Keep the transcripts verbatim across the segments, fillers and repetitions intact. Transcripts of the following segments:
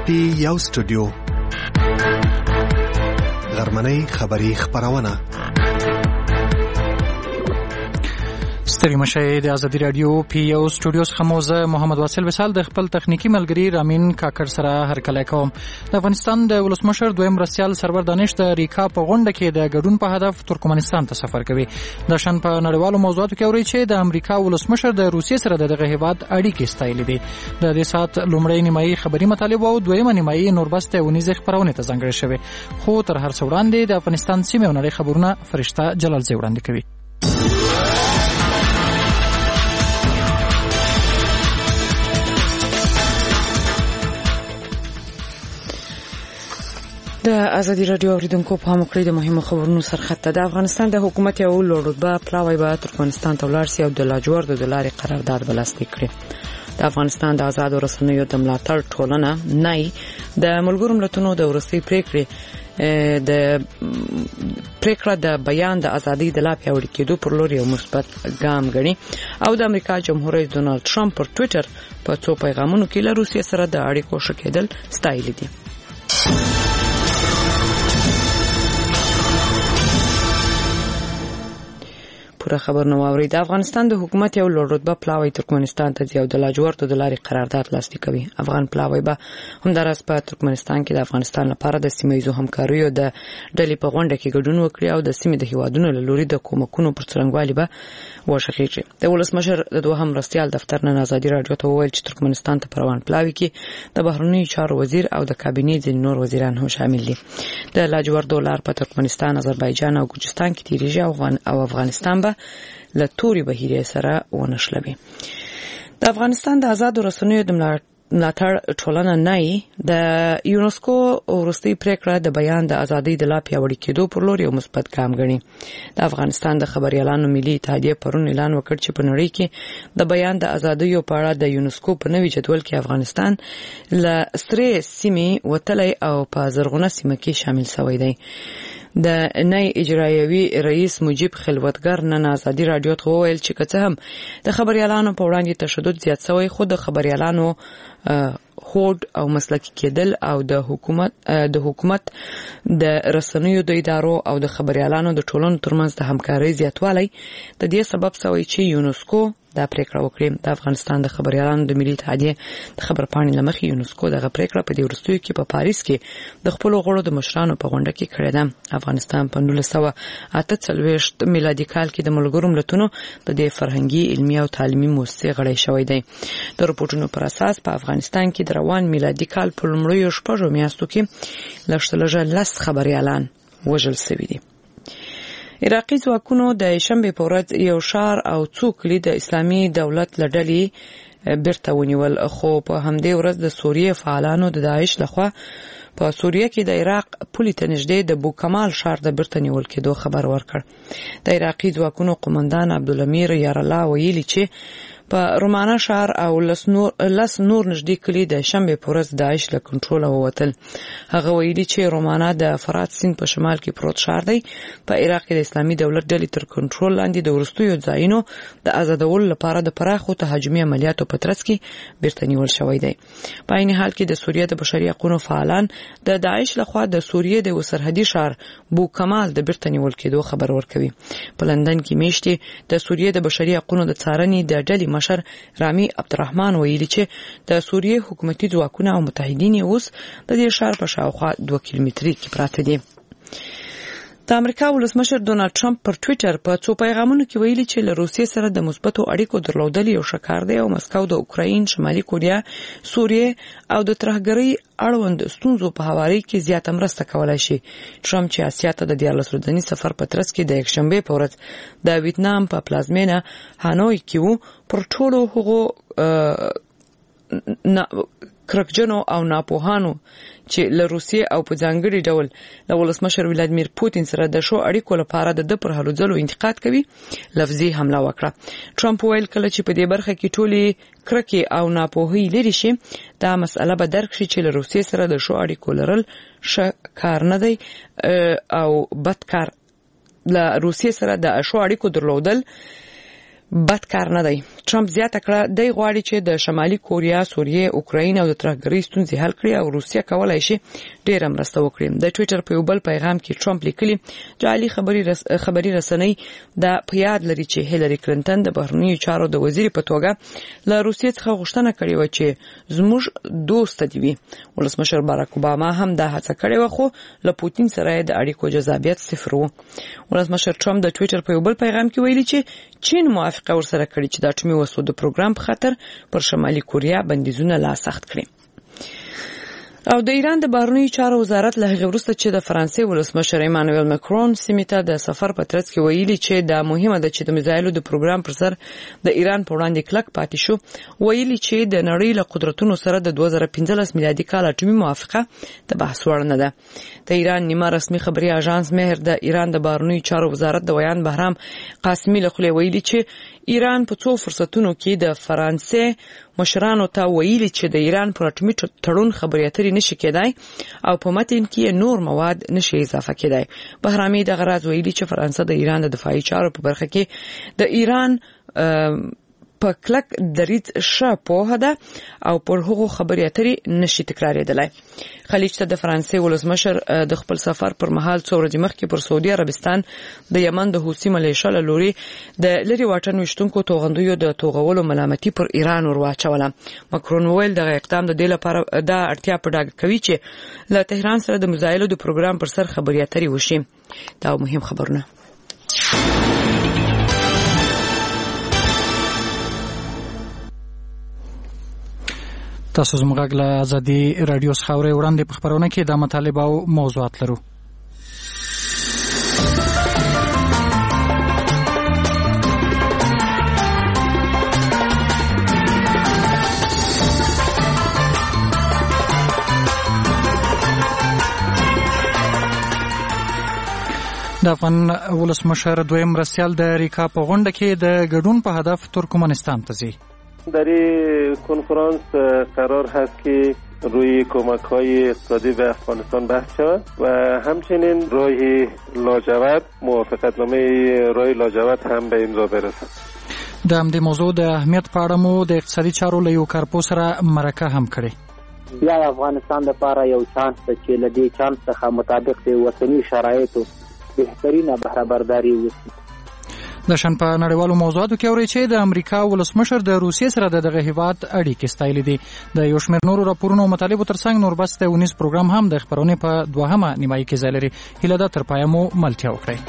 پی یو سټوډیو غرمنۍ خبری خبرونه ستړي مشه د ازادي رادیو پی یو سټوډیو څخه موزه محمد واصل وسال د خپل تخنیکی ملګری رامین کاکر سره هرکلی کوم. د افغانستان د ولسمشر دویم رسیال سرور دانش د ریکا په غونډه کې د ګډون په هدف ترکمنستان ته سفر کوي. د شن په نړیوالو موضوعاتو کې اوري چې د امریکا ولسمشر د روسیې سره دغه هیواد اړیکې ستایلې دي. د دې سات لومړی نیمایي خبري مطالب او دویمه نیمایي نوربسته ونیزه خبرونه ته ځانګړې شوه. خو تر هر څه وړاندې د افغانستان سیمه او نړۍ خبرونه فرشته جلال زی وړاندې کوي. د ازادي رادیو اوریدونکو په هم کړی د مهمو خبرونو سرخط د افغانستان د حکومت یو لوړ رتبه پلاوی به ترکمنستان ته ولاړ شي او د لاجورد د لارې قرارداد بلاسلیک کړي. د افغانستان د آزادو رسنیو د ملاتړ ټولنه نای د ملګرو ملتونو د ورستۍ پریکړې د پریکړه د بیان د ازادۍ د لا پیاوړي کېدو پر لور یو مثبت ګام ګڼي او د امریکا جمهور رئیس ډونالد ټرمپ پر ټوئیټر په څو پیغامونو کې له روسیې سره د اړیکو ښه کېدل ستایلي دي. پوره خبر نو اوري. د افغانستان د حکومت یو لوړ رتبه پلاوی ترکمنستان ته ځي او د لاجورد د لارې قرارداد لاسلیک کوي. افغان پلاوی به همدارس په ترکمنستان کې د افغانستان لپاره د سیمه‌ایزو همکاریو د ډلې په غونډه کې ګډون وکړي او د سیمې د هیوادونو له لوري د کومکونو پر څرنګوالي به وشخیږي. د ولسمشر د دوهم رسیال دفتر نن ازادي رادیو ته وویل چې ترکمنستان ته پروان پلاوی کې د بهرنیو چارو وزیر او د کابینې ځینې نور وزیران هم شامل دي. د لاجورد لار په ترکمنستان، آذربایجان او ګوجستان کې تیریږي او افغانستان به له توري بهیرې سره ونشلوي. د افغانستان د آزادو رسنیو د ملاتړ ټولنه نای د یونسکو ورستۍ پریکړه د بیان د ازادۍ د لا پیاوړي کېدو پر لور یو مثبت ګام ګڼي. د افغانستان د خبريالانو ملي اتحادیه پرون اعلان وکړ چې په نړۍ کې د بیان د ازادۍ په اړه د یونسکو په نوي جدول کې افغانستان له سرې سیمې وتلی او په زرغونه سیمه کې شامل شوی دی. د نای اجرایوي رئیس مجيب خلوتګر نن ازادي رادیو ته وویل چې که څه هم د خبريالانو په وړاندې تشدد زیات شوی، خو د خبريالانو هوډ او مسلکي کېدل او د حکومت د حکومت د رسنیو د ادارو او د خبريالانو د ټولنو ترمنځ د همکارۍ زیاتوالی د دې سبب شوی چې یونسکو دا پریکړه وکړي. د افغانستان د خبريالانو د ملي اتحادیه د خبرپاڼې لمخې یونسکو دغه پریکړه په دې ورستیو کې په پاریس کې د خپل غړو د مشرانو په غونډه کې کړې ده. افغانستان په نولس سوه اته څلوېښت میلادي کال کې د ملګرو ملتونو د دې فرهنګي، علمي او تعلیمي مؤسسې غړی شوی دی. د رپورټونو پر اساس په افغانستان کې د روان میلادي کال په لومړیو شپږو میاشتو کې لږ لس خبريالان وژل شوي دي. عراقي ځواکونو د شنبې په ورځ یو ښار او څو کلي د اسلامي دولت له ډلې بیرته ونیول، خو په همدې ورځ د سوریې فعالانو د داعش لخوا په سوریه کې د عراق پولې ته نږدې د بوکمال ښار د بیرته نیول کېدو خبر ورکړ. د عراقي ځواکونو قومندان عبدالامیر یارالله ویلي چې په رومانه ښار او لس نور لس نور نږدې کلي د شنبې په ورځ داعش له کنټروله ووتل. هغه ویلي چې رومانه د فرات سیند په شمال کې پروت ښار دی. په عراق کې د اسلامي دولت ډلې تر کنټرول لاندې د وروستیو ځایونو د آزادولو لپاره د پراخو تهاجمي عملیاتو په ترڅ کې بیرته نیول شوی دی. په عین حال کې د سوریه د بشري حقوقو فعالان د داعش لخوا د سوریې د سرحدي ښار بوکمال د بیرته نیول کېدو خبر ورکوي. په لندن کې میاشتې د سوریې د بشري حقوقو د څارنې د ډلې مشر رامي عبدالرحمن ویلي چې د سوریې حکومتي ځواکونه او متحدین اوس د دې ښار په شاوخوا دوه کیلومتري کې پراته دي. د امریکا ولسمشر ډونالد ټرمپ پر ټوئیټر په څو پیغامونو کې ویلي چې له روسیې سره د مثبتو اړیکو درلودل یو ښه کار دی او مسکو د اوکراین، شمالي کوریا، سوریې او د ترهګرۍ اړوند ستونزو په هواري کې زیاته مرسته کولای شي. ټرمپ چې اسیا ته د دیارلس ورځني سفر په ترڅ کې د یکشنبې په ورځ د ویتنام په پلازمینه هانوی کې وو، پر ټولو هغو کرکجنو او ناپوهانو چې له روسیې او په ځانګړي ډول د ولسمشر ولادیمیر پوتین سره د شو اړیکو لپاره د د پر هلو ځلو انتقاد کوي لفظي حمله وکړه. ټرمپ ویل کله چې په دې برخه کې ټولي کرکې او ناپوهي لري شي دا مسأله به درک شي چې له روسیې سره د شو اړیکو لرل ښه کار نه دی او بد کار. له روسیې سره د شو اړیکو درلودل بد کار نه دی. ټرمپ زیاته کړه د غواړي چې د شمالي کوریا، سوریه، اوکراین او د ترهګرۍ ستونزې حل کړي او روسیه کولای شي ډېر مرسته وکړي. د ټوئیټر په یو بل پیغام کې ټرمپ لیکلي جعلي خبري رس... خبري رسنۍ د پیاد لري چې هیلری کلینټن د بهرنیو چارو د وزیر په توګه له روسیې څخه غوښتنه کړې و چې زموږ دوست دی وي. ولسمشر باراک اوباما هم دا هڅه کړې و خو له پوتین سره د اړیکو جذابیت صفر و. ولسمشر ټرمپ د ټوئیټر په یو بل پیغام کې ویلي چې چین موافقه ورسره کړې چې د اټومي وسلو د پروګرام په خاطر پر شمالي کوریا بندیزونه لا سخت کړي. او د ایران د بهرنیو چارو وزارت له هغه وروسته چې د فرانسې ولسمشر ایمانوئل ماکرون سیمې ته د سفر په ترڅ کې ویلي چې دا مهمه ده چې د میزایلو د پروګرام پر سر د ایران په وړاندې کلک پاتې شو، ویلي چې د نړۍ له قدرتونو سره د دوه زره پنځلس میلادي کال اټومي موافقه د بحث وړ نه ده. د ایران نیمه رسمي خبري اژانس مهر د ایران د بهرنیو چارو وزارت د ویان بهرام قاسمي له خولې ویلي چې ایران په څو فرصتونو کې د فرانسې مشرانو ته ویلي چې د ایران پر اټومي تړون خبرې اترې نشي کېدای او په متن کې نور مواد نشي اضافه کېدای. بهرامي د غراز ویلي چې فرانسه د ایران د دفاعي چارو په برخه کې د ایران په کلک دریځ ښه پوهه ده او پر هغو خبرې اترې نشي تکرارېدلی. خلیج ته د فرانسې ولسمشر د خپل سفر پر مهال څو ورځې مخکې پر سعودي عربستان د یمن د حوثي ملیشیا له لوري د لرې واټن ویشتونکو توغندیو د توغولو ملامتي پر ایران ور واچوله. ماکرون وویل دغه اقدام د دې لپاره دا اړتیا په ډاګه کوي چې له تهران سره د میزایلو د پروګرام پر سر خبرې اترې وشي. دا مهم خبرونه. تاسو زموږ له ازادي رادیو څخه اورئ. وړاندې په خبرونه کې د مطالب او موضوعات لرو. د افغان ولسمشر دویم مرستیال د ریکا په غونډه کې د ګډون په هدف ترکمنستان ته ځي. در این کنفرانس قرار هست که روی کمک‌های اقتصادی به افغانستان بحث شود و همچنین راه لاجورد موافقتنامه راه لاجورد هم به امضا برسد. د همدې موضوع د اهمیت په اړه مو د اقتصادي چارو له یو کارپو سره مرکه هم کړې. بیا افغانستان لپاره یو چانس ده چې له دې چانس څخه مطابق د وطني شرایطو بهترینه بهره برداري وشي. د شن په نړیوالو موضوعاتو کې اوري چې د امریکا ولسمشر د روسیې سره د دغه هیواد اړیکې ستایلې دي. د یو شمېر نورو راپورونو او مطالبو ترڅنګ نور بس د ونیس پروګرام هم د خبرونې په دوهمه نیمایي کې ځای لري. هیله ده تر پایه مو ملتیا وکړئ.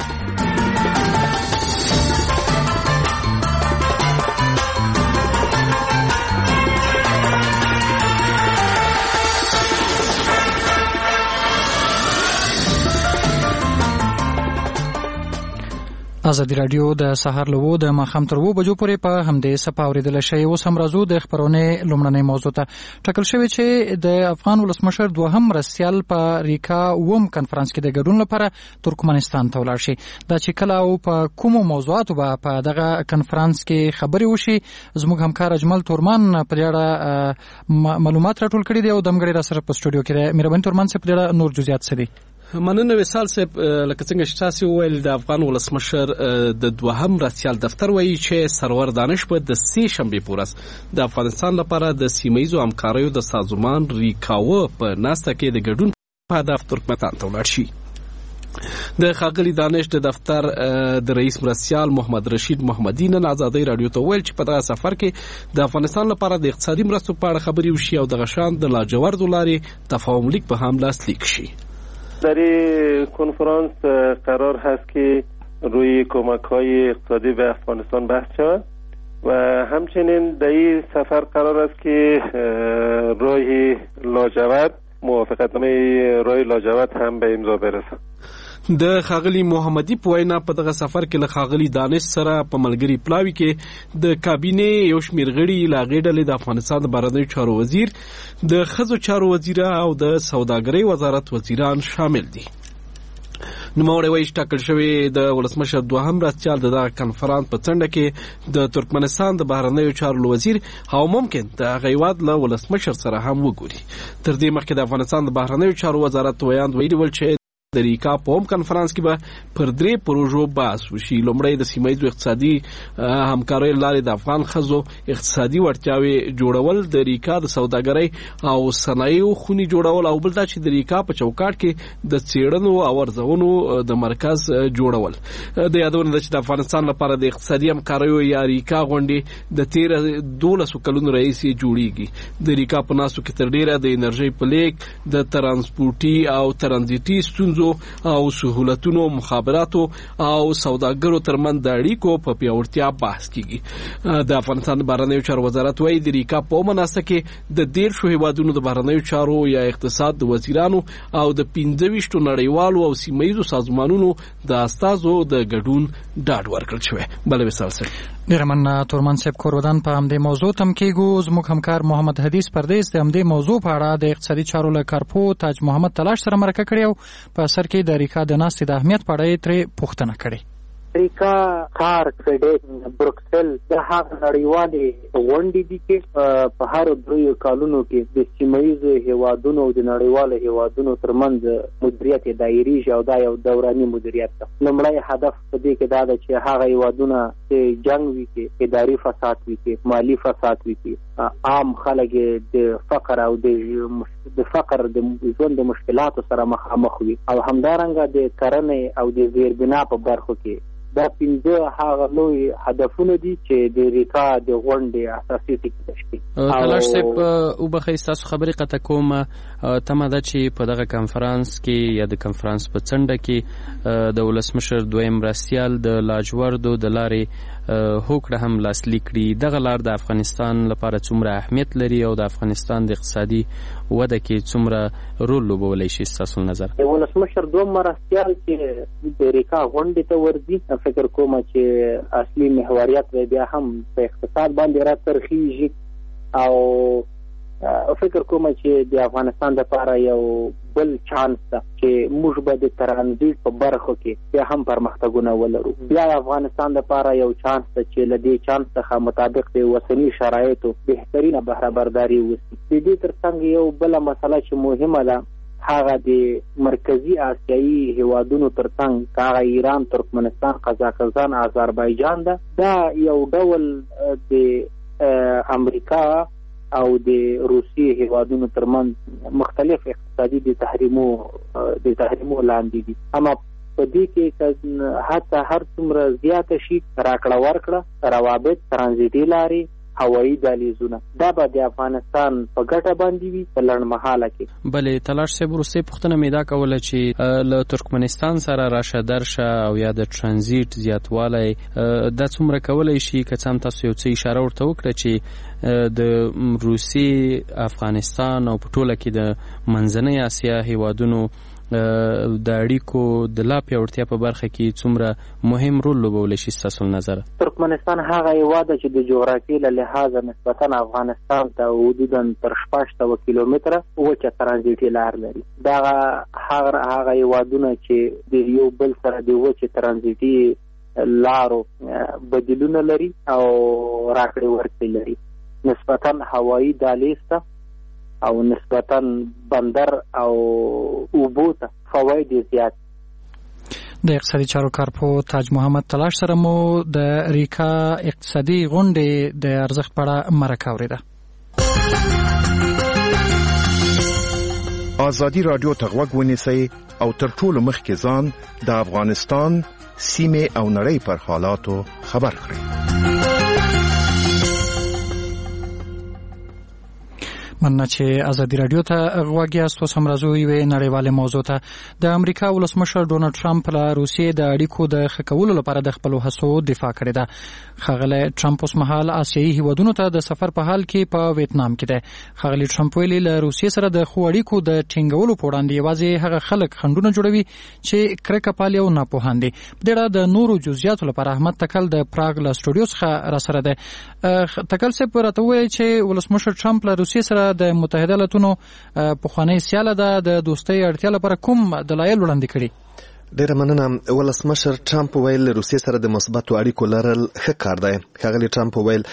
ازادي رادیو د سهار لوو د ماښام تر اوو بجو پورې په همدې سپا اورېدلی شئ. اوس هم راځو د خپرونې لومړنۍ موضوع ته. ټاکل شوې چې د افغان ولسمشر دوهم مرستیال په ریکا اووم کنفرانس کې د ګډون لپاره ترکمنستان ته ولاړ شي. دا چې کله او په کومو موضوعاتو به په دغه کنفرانس کې خبرې وشي، زموږ همکار اجمل تورمان په دې اړه معلومات راټول کړي دي او دمګړی را سره په سټوډیو کې دی. مهرباني تورمان صاحب، په دې اړه نور جزئیات څه دي؟ مننه وصال صاحب. لکه څنګه چې تاسو وویل، د افغان ولسمشر د دوهم مرستیال دفتر وایي چې سرور دانش به د سې شنبې پورې د افغانستان لپاره د سیمه‌ییزو همکاریو د سازمان ریکاو په ناسته کې د ګډون په هدف ترکمنستان ته ولاړ شي. د ښاغلي دانش د دفتر د رئیس مرستیال محمد رشید محمدي نن ازادي رادیو ته ویل چې په دغه سفر کې د افغانستان لپاره د اقتصادي مرستو په اړه خبرې وشي او د غشان د لاجوردو لارې تفاهم لیک به هم لاسلیک شي. در این کنفرانس قرار هست که روی کمک‌های اقتصادی به افغانستان بحث شود و همچنین در این سفر قرار است که راه لاجورد موافقتنامه راه لاجورد هم به امضا برسد. د خاغلی محمدي په وینا په دغه سفر کې له خاغلی دانش سره په ملګری پلاوي کې د کابینه یو شمېر غړي لا غېډلې د افغانستان د بهرنیو چارو وزیر، د ښځو چارو وزیر او د سوداګرۍ وزارت وزیران شامل دي. نوموړی وایي چې ټاکل شوی د ولسمشر دوهم مرستیال د دغه کنفرانس په څنډه کې د ترکمنستان د بهرنیو چارو وزیر او ممکن د هغه هیواد له ولسمشر سره هم وګوري. تر دې مخکې د افغانستان د بهرنیو چارو وزارت ویاند ویلي ول چې د ریکا په هم کنفرانس کې به پر درې پروژو بحث وشي. لومړی د سیمه ییزو اقتصادي همکاریو لارې د افغان ښځو اقتصادي وړتیاوې جوړول، د ریکا د سوداګرۍ او صنایعو خونې جوړول، او بل دا چې د ریکا په چوکاټ کې د څېړنو او ارزونو د مرکز جوړول. د یادونه ده چې د افغانستان لپاره د اقتصادي همکاریو یا ریکا غونډې د تېره دولسو کلونو راهیسې جوړیږي. د ریکا په ناستو کې تر ډېره د انرژۍ په لیږد، د ترانسپورټي او ترانزیټي ستونزو او سهولتونو، مخابراتو او سوداګرو ترمنځ د اړیکو په پیاوړتیا بحث کیږي. د افغانستان بهرنیو چارو وزارت وايي د ریکا په مناسبت کې د دیرشو هیوادونو د بهرنیو چارو یا اقتصاد د وزیرانو او د پنځه ویشتو نړیوالو او سیمه ییزو سازمانونو د استازو د ګډون ډاډ ورکړل شوی. بل وسال سره ډیر مننه تورمن صاحب. کورودان په همدې موضوع تم کېږو. زموږ همکار محمد حدیث پردیس د همدې موضوع په اړه د اقتصادي چارو له کارپو تاج محمد تلاش سره مرکه کړې او په سر کې د ریکا د ناستې د اهمیت په اړه ترې پوښتنه کړې. ریکا کار کریډټ بروکسل د هغه نړیوالې غونډې دي چې په هر دریو کالونو کې د سیمه ییزو هیوادونو او د نړیوالو هیوادونو ترمنځ مدیریت دایریږي او دا یو دوراني مدیریت ده. لومړی هدف په دې کې دا ده چې هغه هیوادونه چې جنګ وي کې اداري فساد وي کې مالی فساد وي کې عام خلک د فقر او د فقر د ژوند د مشکلاتو سره مخامخ وي، او همدارنګه د کرنې او د زیربنا په برخو کې. دا پنځه هغه لوی هدفونه دي چې د ریکا د غونډې اساسي ټکي دي. تلاش صاحب او بخې تاسو خبرې قطع کوم تمه ده چې په دغه کنفرانس کې یا د کنفرانس په څنډه کې د ولسمشر دویم مرستیال د لاجوردو د لارې هوکړه هم لاسلیک کړي. دغه لار د افغانستان لپاره څومره اهمیت لري او د افغانستان د اقتصادي وده کې څومره رول لوبولی شي ستاسو نظر؟ د ولسمشر دویم مرستیال چې د ریکا غونډې ته ورځي، فکر کوم چې اصلي محوریت بیا هم په اقتصاد باندې راڅرخیږي، او فکر کوم چې د افغانستان لپاره یو بل چانس ده چې موږ به د ترانزیت په برخو کې بیا هم پرمختګونه ولرو. بیا افغانستان لپاره یو چانس ده چې له دې چانس څخه مطابق د اوسني شرایطو بهترینه بهره برداري وشي. د دې ترڅنګ یو بله مسله چې مهمه ده هغه د مرکزی آسیایي هیوادونو ترڅنګ هغه ایران، ترکمنستان، قزاقستان، آذربایجان ده. دا یو ډول د امریکا او د روسیې هیوادونو ترمنځ مختلف اقتصادي د تحریمو د تحریمو لاندې دي. اما په دې کې حتی هر څومره زیاته شي راکړه ورکړه، روابط، ترانزیتي لارې، هوایي دهلیزونه، دا به د افغانستان په ګټه باندې وي په لنډمهاله کې. بلې تلاش صاحب وروستۍ پوښتنه مې دا کوله چې له ترکمنستان سره راشه درشه او یا د ترانزیت زیاتوالی دا څومره کولی شي؟ که څه هم تاسو یو څه اشاره ورته وکړه چې د روسیې، افغانستان او په ټوله کې د منځنۍ اسیا هیوادونو د اړیکو د لا پیاوړتیا په برخه کې څومره مهم رول لوبولی شي ستاسو نظر؟ ترکمنستان هغه هیواد چې د جغرافیې له لحاظه نسبتا افغانستان ته حدودا تر شپږ سوه کیلومتره وچه ترانزیتي لار لري. دا هغه هغه هیوادونه چې د یو بل سره د وچه ترانزیتي لارو بدیلونه لري او راکړې ورکړې لري. نسبتا هوایي دهلیز ته او نسبتا بندر او اوبو ته فواید زیات. د اقتصادي چارو کارپو تاج محمد تلاش سره مو د ریکا اقتصادي غونډې د ارزښت په اړه مرکه اورېده. ازادي رادیو ته غوږ ونیسئ او تر ټولو مخکې ځان د افغانستان سیمې او نړۍ پر حالاتو خبر کړئ. مننه چې ازادي رادیو ته غوږ یاست. اوس هم راځو یوې نړیوالې موضوع ته. د امریکا ولسمشر ډونالډ ټرمپ له روسیې د اړیکو د ښه کولو لپاره د خپلو هڅو دفاع کړې ده. ښاغلی ټرمپ اوس مهال آسیایي هیوادونو ته د سفر په حال کې په ویتنام کې دی. ښاغلی ټرمپ ویلي له روسیې سره د ښو اړیکو د ټینګولو په وړاندې یوازې هغه خلک خنډونه جوړوي چې کرکه پالي او ناپوهان دي. په دې اړه د نورو جزئیاتو لپاره احمد تکل د پراګ له سټوډیو څخه راسره دی. تکل صاحب راته ووایي چې ولسمشر ټرمپ له روسیې سره د متحده ایالاتونو پخوانی سیاله ده د دوستۍ اړتیا لپاره کوم دلایل وړاندې کړي؟ ډیره مننه. ولسمشر ټرمپ ویل روسیې سره د مثبتو اړیکو لرل ښه کار دی. ښاغلی ټرمپ ویل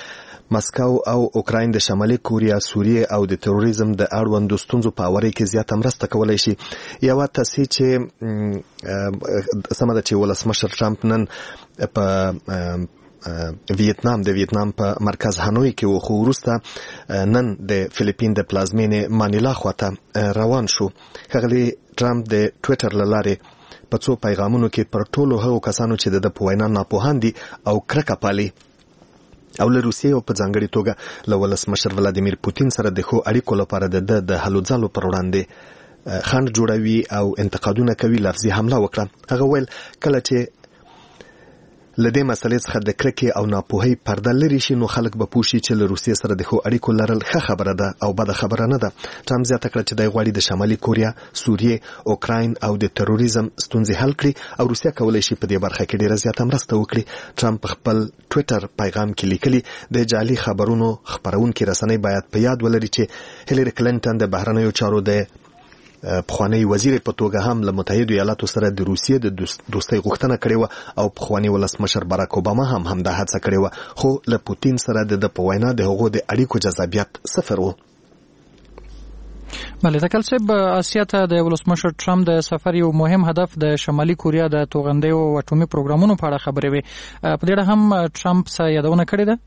مسکو او اوکراین د شمالي کوریا، سوریه او د تروریزم د اړوندو ستونزو په اوري کې زیاته مرسته کولای شي. یو تاسې چې سمه ده چې ولسمشر ټرمپ نن په ویتنام د ویتنام په مرکز هانوی کې و، خو وروسته نن د فلیپین د پلازمینې مانیلا خواته روان شو. ښاغلي ټرمپ د ټویټر له لارې په څو پیغامونو کې پر ټولو هغو کسانو چې د په وینا ناپوهان دي او کرکه پالي او له روسیې او په ځانګړې توګه له ولسمشر ولادیمیر پوتین سره د ښو اړیکو لپاره د د هلو ځلو پر وړاندې خنډ جوړوي او انتقادونه کوي، لفظي حمله وکړه. هغه ویل کله چې لدې مسلې څخه د کرکې او ناپوهۍ پرده لري شي نو خلک به پوه شي چې له روسیې سره د ښو اړیکو لرل ښه خبره ده او بده خبره نه ده. ټرمپ زیاته کړه چې دی غواړي د شمالي کوریا، سوریې، اوکراین او د تروریزم ستونزې حل کړي او روسیه کولی شي په دې برخه کې ډیره زیاته مرسته وکړي. ټرمپ خپل ټویټر پیغام کې لیکلي د جعلي خبرونو خپرونکي رسنۍ باید په یاد ولري چې هیلری کلینټن د بهرنیو چارو د پخوانی وزیر په توګه هم له متحده ایالاتو سره د روسیې د دوستۍ غوښتنه کړې و او پخوانی ولسمشر باراک اوباما هم همدا هڅه کړې و، خو له پوتین سره د په وینا د هغو د اړیکو جذابیت صفر و. بله تکل صاحب، آسیا ته د ولسمشر ټرمپ د سفر یو مهم هدف د شمالي کوریا د توغندیو او اټومي پروګرامونو په اړه خبرې وې. په دې اړه هم ټرمپ څه یادونه کړې ده؟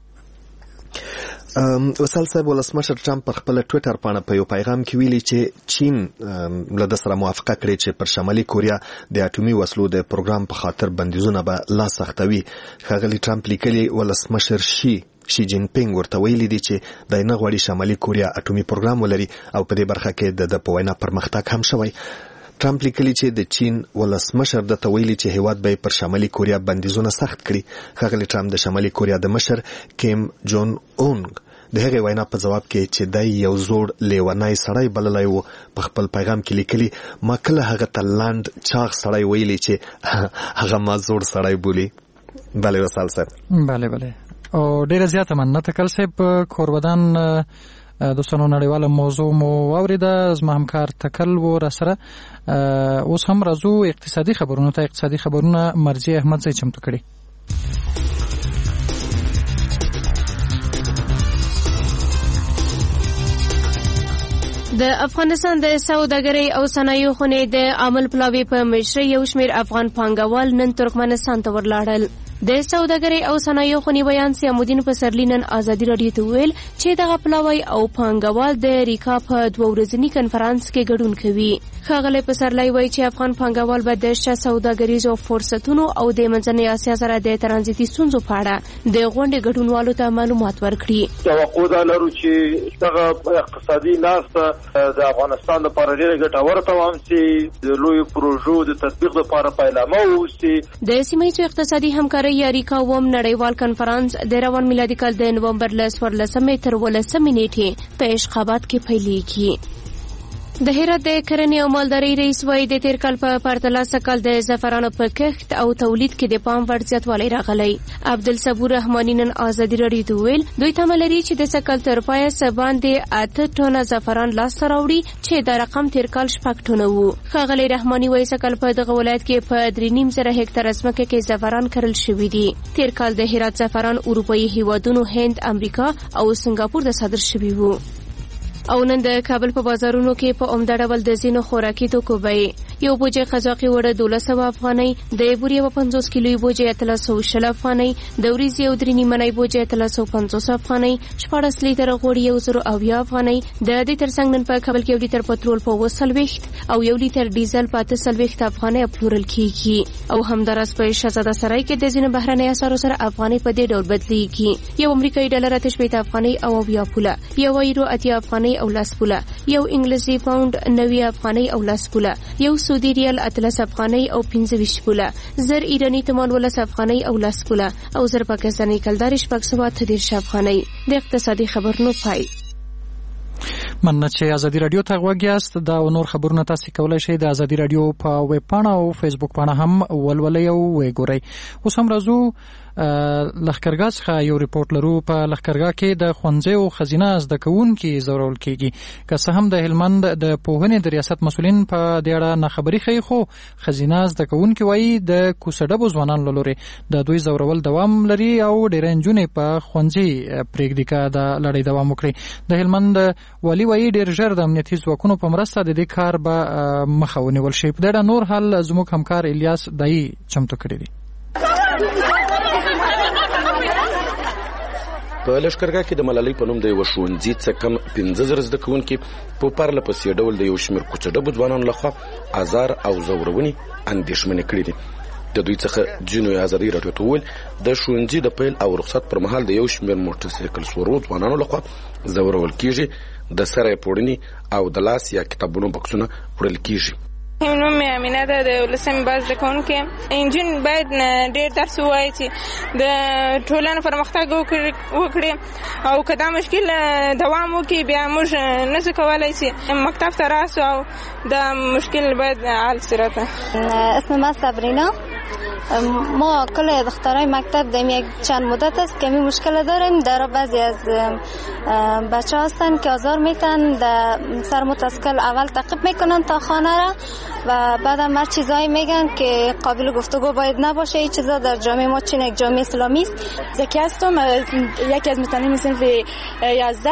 وسال صاحب، ولسمشر ټرمپ پر خپل ټویټر باندې په یو پیغام کې ویلي چې چین له د سره موافقه کړې چې پر شمالي کوریا د اټومي وسلو د پروګرام په خاطر بندیزونه به لا سختوي. ښاغلي ټرمپ لیکلي ولسمشر شي شي جین پینګ ورته ویلي دي چې د نه غواړي شمالي کوریا اټومي پروګرام ولري او په دې برخه کې د په وینا پرمختګ هم شوی. ټرمپ لیکلي چې د چین ولسمشر د تویلي چې هیواد به پر شمالي کوریا بندیزونه سخت کړي. ښاغلي ټرمپ د شمالي کوریا د مشر کیم جون اونګ د هغې وینا په جواب کې چې دی یو زوړ لیونی سړی بللی و په خپل پیغام کې لیکلي، ما کله هغه ته لاند چاغ سړی ویلي چې هغه ما زوړ سړی بولي. بله وسال صاحب. بله بله او ډیره زیاته مننه تکل صاحب. کوربدان دوستانو نړیواله موضوع مو واوریده، زما همکار تکل و را سره. اوس هم راځو اقتصادي خبرونو ته. اقتصادي خبرونه مرضی احمدزی چمتو کړي. د افغانستان د سوداګرۍ او صنایعو خونې د عامل پلاوي په مشرۍ یو شمېر افغان پانګوال نن ترکمنستان ته ورلاړل. د سوداګرۍ او صنایعو خونې بیان سیامودین پسرلی نن ازادي راډیو ته ویل چې دغه پلاوی او پانګوال د ریکا په دوه ورځني کنفرانس کې ګډون کوي. ښاغلی پسرلی وایي چې افغان پانګوال به د شته سوداګریزو فرصتونو او د منځنۍ اسیا سره د ترانزیتي ستونزو په اړه د غونډې ګډونوالو ته معلومات ورکړي. توقع دا لرو چې دغه اقتصادي ناسته د افغانستان لپاره ډېره ګټوره تمام شي، د لویو پروژو د تطبیق لپاره پیلامه وشي. د سیمه ییزو اقتصادي همکارۍ یا ریکا اووم نړیوال کنفرانس د روان میلادي کال د نومبر له څوارلسمې تر اوولسمې نیټې په اشخابات کې پیلیږي. د هرات د کرنې او مالدارۍ رئیس وایي د تیر کال په پرتله سږ کال د زعفرانو په کښت او تولید کې د پام وړ زیاتوالی راغلی. عبدالصبور رحماني نن ازادي راډیو ته ویل دوی تمه لري چې د سږ کال تر پایه څه باندې اته ټنه زعفران لاسته راوړي چې دا رقم تیر کال شپږ ټنه و. ښاغلی رحماني وایي سږ کال په دغه ولایت کې په درې نیم زره هکتره ځمکه کې زعفران کرل شوي دي. تیر کال د هرات زعفران اروپایي هیوادونو هند، امریکا او سنګاپور ته صادر شوي وو. او نن د کابل په بازارونو کې په عمده ډول د ځینو خوراکي توکو بیې یو بوجۍ قزاقي وړه دولس سوه افغانۍ، د بورې یوه پنځوس کیلوي بوجۍ اتلس سوه شل افغانۍ، د وریځې یو درې نیمنۍ بوجۍ اتلس سوه پنځوس افغانۍ، شپاړس لیتره غوړي یو زرو اویا افغانۍ. د دې ترڅنګ نن په کابل کې یو لیتر پټرول په اووه څلوېښت او یو لیتر ډیزل په اته څلوېښت افغانۍ پلورل کېږي. او همداراز په شهزاده سرای کې د ځینو بهرنۍ اسعارو سره افغانۍ په دې ډول بدلېږي. یو امریکایي ډالر اته شپېته افغانۍ او اویا پوله، یو یورو اتیا افغانۍ او لس پوله، یو انګلیسي پاوند نوي افغانۍ او لس پوله، یو سعودي ریال اتلس افغانۍ او پنځه ویشت پوله، زر ایراني تومان ولس افغانۍ او لس پوله او زر پاکستاني کلدارې شپږ سوه اته دېرش افغانۍ. د اقتصادي خبرونو پای. مننه چې ازادي راډیو ته غوږ یاست. دا او نور خبرونه تاسو کولی شئ د ازادي راډیو په ویب پاڼه او فیسبوک پاڼه هم ولولئ او وګورئ. اوس هم راځو لښکرګاه څخه یو ریپورت لرو. په لښکرګاه کې د ښوونځیو خزینه زده کوونکي ځورول کیږي. که څه هم د هلمند د پوهنې د ریاست مسؤلین په دې اړه ناخبري ښیي، خو خزینه زده کوونکي وایي د کوڅه‌ډبو ځوانانو له لوري د دوی ځورول دوام لري او ډېرې نجونې په ښوونځي پرېږدي که د لړۍ دوام وکړي. د هلمند والي وایي ډېر ژر د امنیتي ځواکونو په مرسته د دې کار به مخه ونیول شي. په دې اړه نور حال زموږ همکار الیاس دایي چمتو کړی دی. په لښکرګاه کې د ملالۍ په نوم د یو ښوونځي څخه کم پنځه زره زده کوونکي په پرله پسې ډول د یو شمېر کوڅه‌ډبو ځوانانو لخوا ازار او ځورونې اندېښمنې کړي دي. د دوی څخه ځینو ازادي راډیو ته وویل د ښوونځي د پیل او رخصت پر مهال د یو شمېر موټرسایکل سوارو ځوانانو لخوا ځورول کیږي، د سره یې پوړني او د لاس یا کتابونو بکسونه وړل کیږي. نوم مې امینه ده، د ولسمې باز زده کوونکې. انجن باید ډېر درس ووایي چې د ټولنې پرمختګ وکړي، او که دا مشکل دوام وکړي بیا موږ نشو کولی چې مکتب ته راسو او دا مشکل باید حل شي. راته اسم من سابرینا. ما کل دخترای مکتب داریم یک چند مدت است که می مشکل داریم. در بعضی از بچه هستن که آزار میتن، در سر متاسکل اول تعقیب میکنن تا خانه را و بعدم هر چیزایی میگن که قابل گفتگو باید نباشه. این چیزا در جامعه ما چین یک جامعه اسلامی است. زکی هستم، یکی از متعلمین صنف یازده.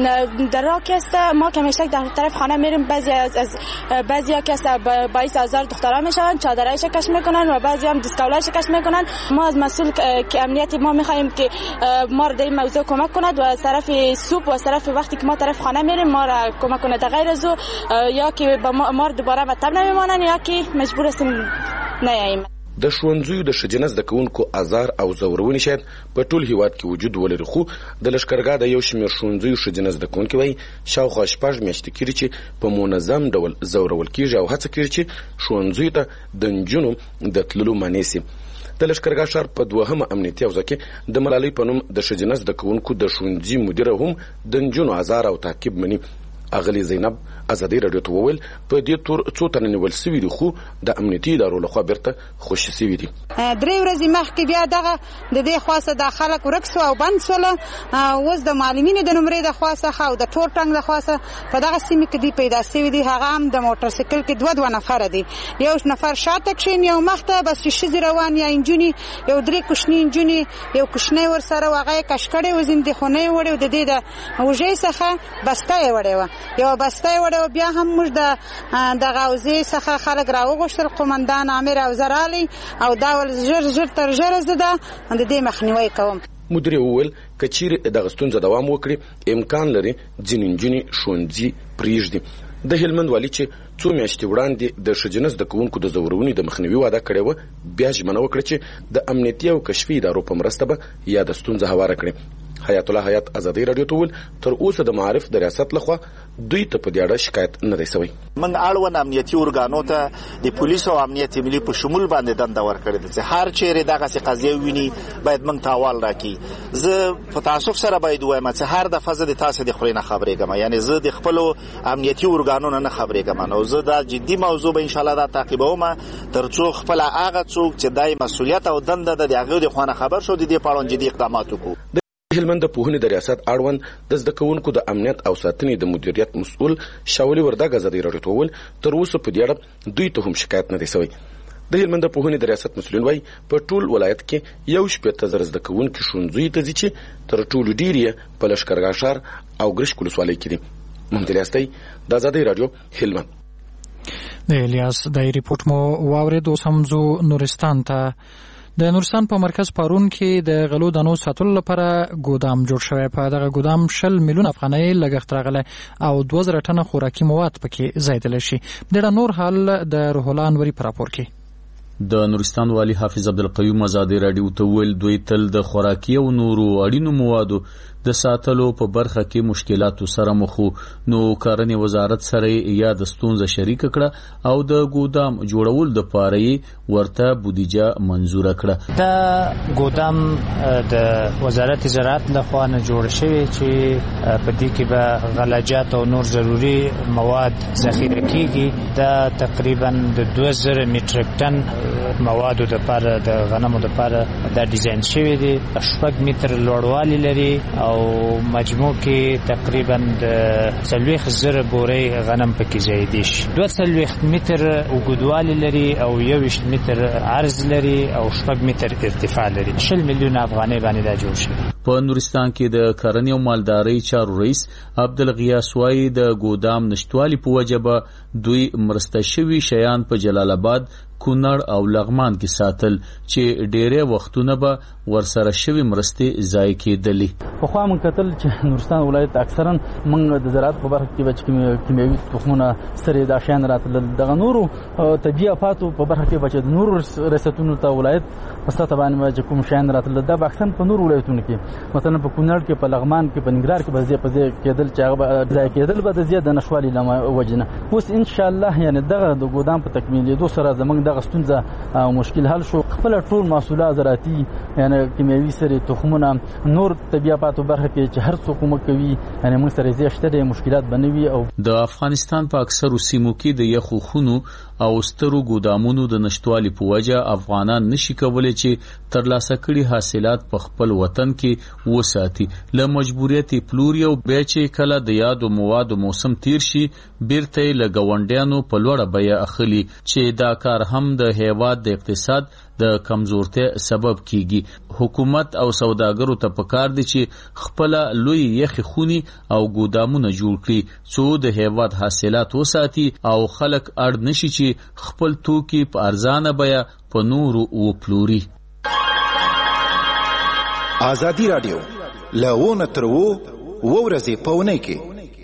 در راه که است ما که میشتک در طرف خانه میریم، بعضی از, از بعضی ها که است باعث آزار دخترها میشن، چادرای شکش میکنن و بعضی هم دستکولای شکش میکنن. ما از مسئول که امنیتی ما میخوایم که ما را در این موضوع کمک کند و از طرف سوپ و از طرف وقتی که ما طرف خانه میریم ما را کمک کند. غیر از او یا که ما دوباره مطلب نمیمانن یا که مجبور هستیم نیاییم. د ښوونځیو د ښځینه زده کوونکو ازار او ځورونې شاید په ټول هیواد کې وجود ولري، خو د لښکرګاه د یو شمېر ښوونځیو ښځینه زده کوونکي وایي شاوخوا شپږ میاشتې کېږي چې په منظم ډول ځورول کېږي او هڅه کوي چې ښوونځیو ته د نجونو د تللو منع سي. د لښکرګاه ښار په دوهمه امنیتي حوزه کې د ملالۍ په نوم د ښځینه زده کوونکو د ښوونځي مدیره هم د نجونو ازار او تعقیب مني. اغلی زینب ازادي راډیو ته وویل په دې تور څو تنه نیول سوي دي، خو د امنیتي ادارو لخوا بیرته خوشي سوي دي. درې ورځې مخکې بیا دغه د دې خواصه د خلک ورک سو او بند سول. اوس د معلمینو د نمرې د خواصه او د ټور ټنګ د خواصه په دغه سیمه کې دی پیدا سوي دي. هغه هم د موټر سایکل کې دوه دوه نفر دي، یو نفر شاته کښین یو مخته، بس چې شذ روان یا انجونی یو درې کوشنی انجونی یو کوشنی ور سره هغه کشکړې وزین دي خونه وړو د دې د وجې څخه بسته وړو یو بسته وړو. بیا هم موږ د د غوزي څخه خلک راوغوښتل، قومندان امیر او زرالي او دا ول زر زر تر زر زده د دې مخنیوي کوم. مدیر وویل کچیر د غستون ز دوام وکړي امکان لري ځینې نجونې ښوونځي پرېږدي. د هلمند والي چې څو میاشتې وړاندې د ښځینه زده کوونکو د ځورونې د مخنیوي وعده کړې وه، بیا ژمنه وکړه چې د امنیتي او کشفي ادارو په مرسته به یاده ستونزه هواره کړي. حیات الله حیات ازادي راډیو ته وویل تر اوسه د معارف د ریاست لخوا دوی ته په دې اړه شکایت نه دی سوی. موږ اړوند امنیتي ارګانو ته د پولیسو او امنیت ملي په شمول باندې دنده ورکړې ده چې هر چیرې دغسې قضیې ویني باید موږ ته احوال راکړي. زه په تاسف سره باید ووایم چې هر دفعه زه د تاسې د خولې نه خبرېږم، یعنې زه د خپلو امنیتي ارګانو نه نه خبرېږم. نو زه دا جدي موضوع به انشاءالله دا تعقیبوم تر څو خپله هغه څوک چې دا مسؤلیت او دنده ده د هغې د خوا نه خبر شو، د دې په اړوند جدي اقدامات وکړو. هلمند د پوهنې د ریاست اړوند د زده کوونکو د امنیت او ساتنې د مدیریت مسؤل شاولي وردګ ازادي راډیو ته وویل تر اوسه په دې اړه دوی ته هم شکایت نه دی سوی. د هلمند د پوهنې د ریاست مسؤلین وایي په ټول ولایت کې یو شپېته زره زده کوونکي ښوونځیو ته ځي چې تر ټولو ډېر یې په لښکرګاه ښار او ګرشک ولسوالۍ کې دي. محمد الیاس دی د ازادي راډیو هلمند. د الیاس د ریپورت مو واورید. اوس هم ځو نورستان ته. د نورستان په مرکز پارون کې د غلو دانو ساتلو لپاره ګودام جوړ شوی. په دغه ګودام شل میلیون افغانۍ لګښت راغلی او دوه زره ټنه خوراکي مواد پکې ځایدلی شي. د نور حال د روح الله انوري په راپور کې. د نورستان والی حافظ عبدالقیوم ازادي راډیو ته ویل دوی تل د خوراکي او نورو اړینو موادو د ساتلو په برخه کې مشکلاتو سره مخ نو کرنې وزارت سره یا د ستونزه شریک کړه او د ګودام جوړول د پاره ورته بودیجه منزور کړه. دا ګودام د وزارت زراعت لخوا نه جوړ شوی چې په دې کې به غلاجات او نور ضروري مواد ذخیره کیږي. دا تقریبا د دوه زره میټریک ټن موادو د لپاره د غنمو د لپاره دا ډیزاین شوی دی. شپږ متر لوړوالی لري او مجموع کې تقریبا د څلوېښت زره بورې غنم پکې ځایېدي شي. دوه څلوېښت متر اوږدوالی لري او یوویشت متر عرض لري او شپږ متر ارتفاع لري. شل میلیونه افغانۍ باندې دا جوړ شوی. په نورستان کې د کرنې او مالدارۍ چارو رئیس عبدالغیاس وایي د ګودام نشټوالي په وجه به دوی مرسته شوي شیان په جلال آباد، کونړ او لغمان کې ساتل چې ډېرې وختونه به ورسره شوي مرستې ضایع کېدلې. پخوا موږ کتل چې نورستان ولایت اکثرا موږ د زراعت په برخه کې به چې کیمیاوي تخمونه سرې دا شیان راتلل. دغه نورو طبیعي افاتو په برخه کې به چې د نورو ریاستونو ته ولایت په سطح باندې چې کوم شیان راتلل دا به اکثرا په نورو ولایتونو کې مثلا په کونړ کې، په لغمان کې، په ننګرهار کې به ځای په ځای کېدل چې هغه به ضایع کېدل به د زیات نشوالي له وجې نه. اوس انشاءالله یعنې دغه د ګودام په تکمیلېدو سره زموږ دغه ستونزه او مشکل حل شو. خپل ټول محصولات زراعتي یعنی کیمیاوي سرې تخمونه نور طبیعي افاتو برخه کې چې هر څوک کوم کوي یعنی موږ سره زیات شته مشکلات بنوي. او د افغانستان په اکثرو سیمو کې د یخو خونو او سترو ګودامونو د نشټوالي په وجه افغانان نشي کولای چې ترلاسه کړي حاصلات په خپل وطن کې وساتي. له مجبوریت پلوري او بیا چې کله د یادو موادو موسم تیر شي بیرته له ګاونډیانو په لوړه بیه اخلي چې دا کار هم د هیواد د اقتصاد د کمزورتیا سبب کیږي. حکومت او سوداګرو ته پکار دي چې خپل لوی یخ خونی او ګودامونه جوړ کړي څو د هیواد حاصلات وساتي او خلک اړ نشي چې خپل توکي په ارزانه بیه په نورو وپلوري. آزادی رادیو لونه ترو ورځې پونه کې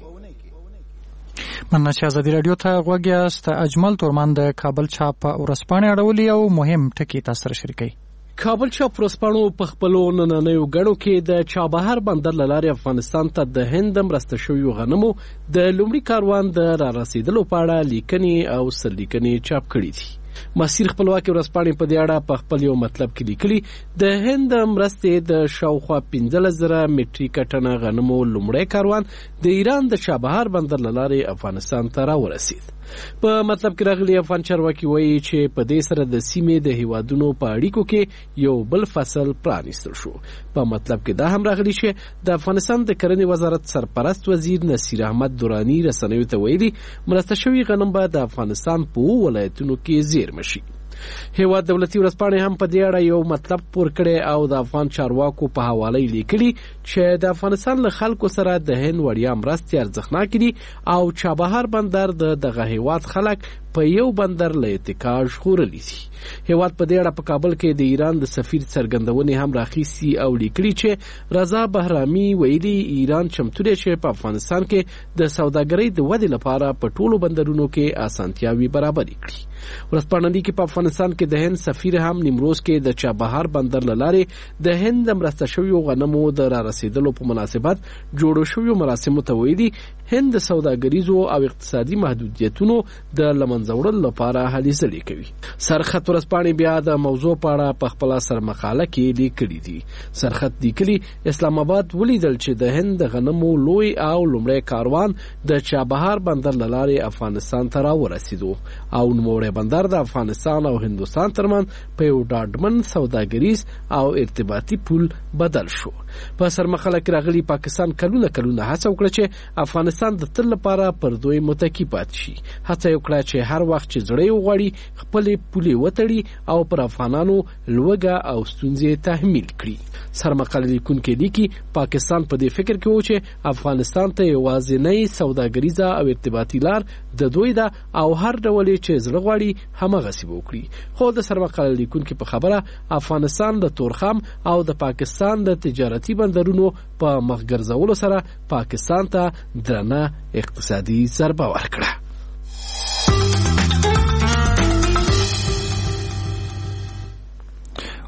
مننه چې ازادي رادیو ته غوږ یاست. اجمل تورمان د کابل چاپ ورځپاڼې اړولي او مهم ټکي تاسو سره شریکوي. کابل چاپ ورځپاڼو په خپلو نننیو غړو کې د چابهار بندر له لارې افغانستان ته د هند مرسته شویو غنمو د لومړي کاروان د را رسیدلو په اړه لیکنې او سرلیکنې چاپ کړي دي. مسیر خپلواکي ورځپاڼې په دې اړه په خپل یو مطلب کې لیکلي د هند مرستې د شاوخوا پنځلس زره میټریک ټنه غنمو لومړی کاروان د ایران د چابهار بندر له لارې افغانستان ته راورسید. په مطلب کې راغلي افغان چارواکي وایي چې په دې سره د سیمې د هیوادونو په اړیکو کې یو بل فصل پرانیستل شو. په مطلب کې دا هم راغلي چې د افغانستان د کرنې وزارت سرپرست وزیر نصیر احمد درانی رسنیو ته ویلي مرسته شوي غنم به د افغانستان په ولایتونو کې زیرمه شي. هیواد دولتي ورځپاڼې هم په دې اړه یو مطلب پور کړی او د افغان چارواکو په حواله لیکلي چې د افغانستان له خلکو سره د هند وړیا مرستې ارزښتناکې دي او چابهار بندر د دغه هیواد خلک په یو بندر له اتکاژ خورلی دي. هیواد په دې اړه په کابل کې د ایران د سفیر څرګندونې هم راخیستي او لیکلي چې رضا بهرامي ویلي ایران چمتو دی چې په افغانستان کې د سوداګرۍ د ودې لپاره په ټولو بندرونو کې اسانتیاوي برابرې کړي. ورځپاڼه لیکي په افغانستان کې د هند سفیر هم نیمروز کې د چابهار بندر له لارې د هند مرسته شویو غنمو د را رسیدلو په مناسبت جوړو شویو مراسمو ته ویلي هند د سوداګریزو او اقتصادي محدودیتونو د لمنځه وړلو لپاره هلې ځلې کوي. سرخط ورځپاڼې بیا د موضوع په اړه په خپله سرمقاله کې لیکلي دي. سرخط لیکلي اسلام آباد ولیدل چې د هند د غنمو لوی او لومړی کاروان د چابهار بندر له لارې افغانستان ته راورسېدو او نوموړی بندر د افغانستان او هندوستان ترمنځ په یو ډاډمن سوداګریز او ارتباطي پول بدل شو. په سرمقاله کې راغلي پاکستان کلونه کلونه هڅه وکړه چې افغانستان د تل لپاره پر دوی متکی پاتې شي. هڅه وکړه چې هر وخت چې زړه یې وغواړي خپلې پولې وتړي او پر افغانانو لوږه او ستونزې تحمیل کړي. سرمقاله لیکونکي لیکي پاکستان په دې فکر کې و چې افغانستان ته یوازینۍ سوداګریزه او ارتباطي لار د دوی ده او هر ډول چې زړه غواړي هماغسې به وکړي. خو د سرمقاله لیکونکي په خبره افغانستان د تورخم او د پاکستان د تجارتي بندرونو په مخ ګرځولو سره پاکستان ته درنه اقتصادي ضربه ورکړه.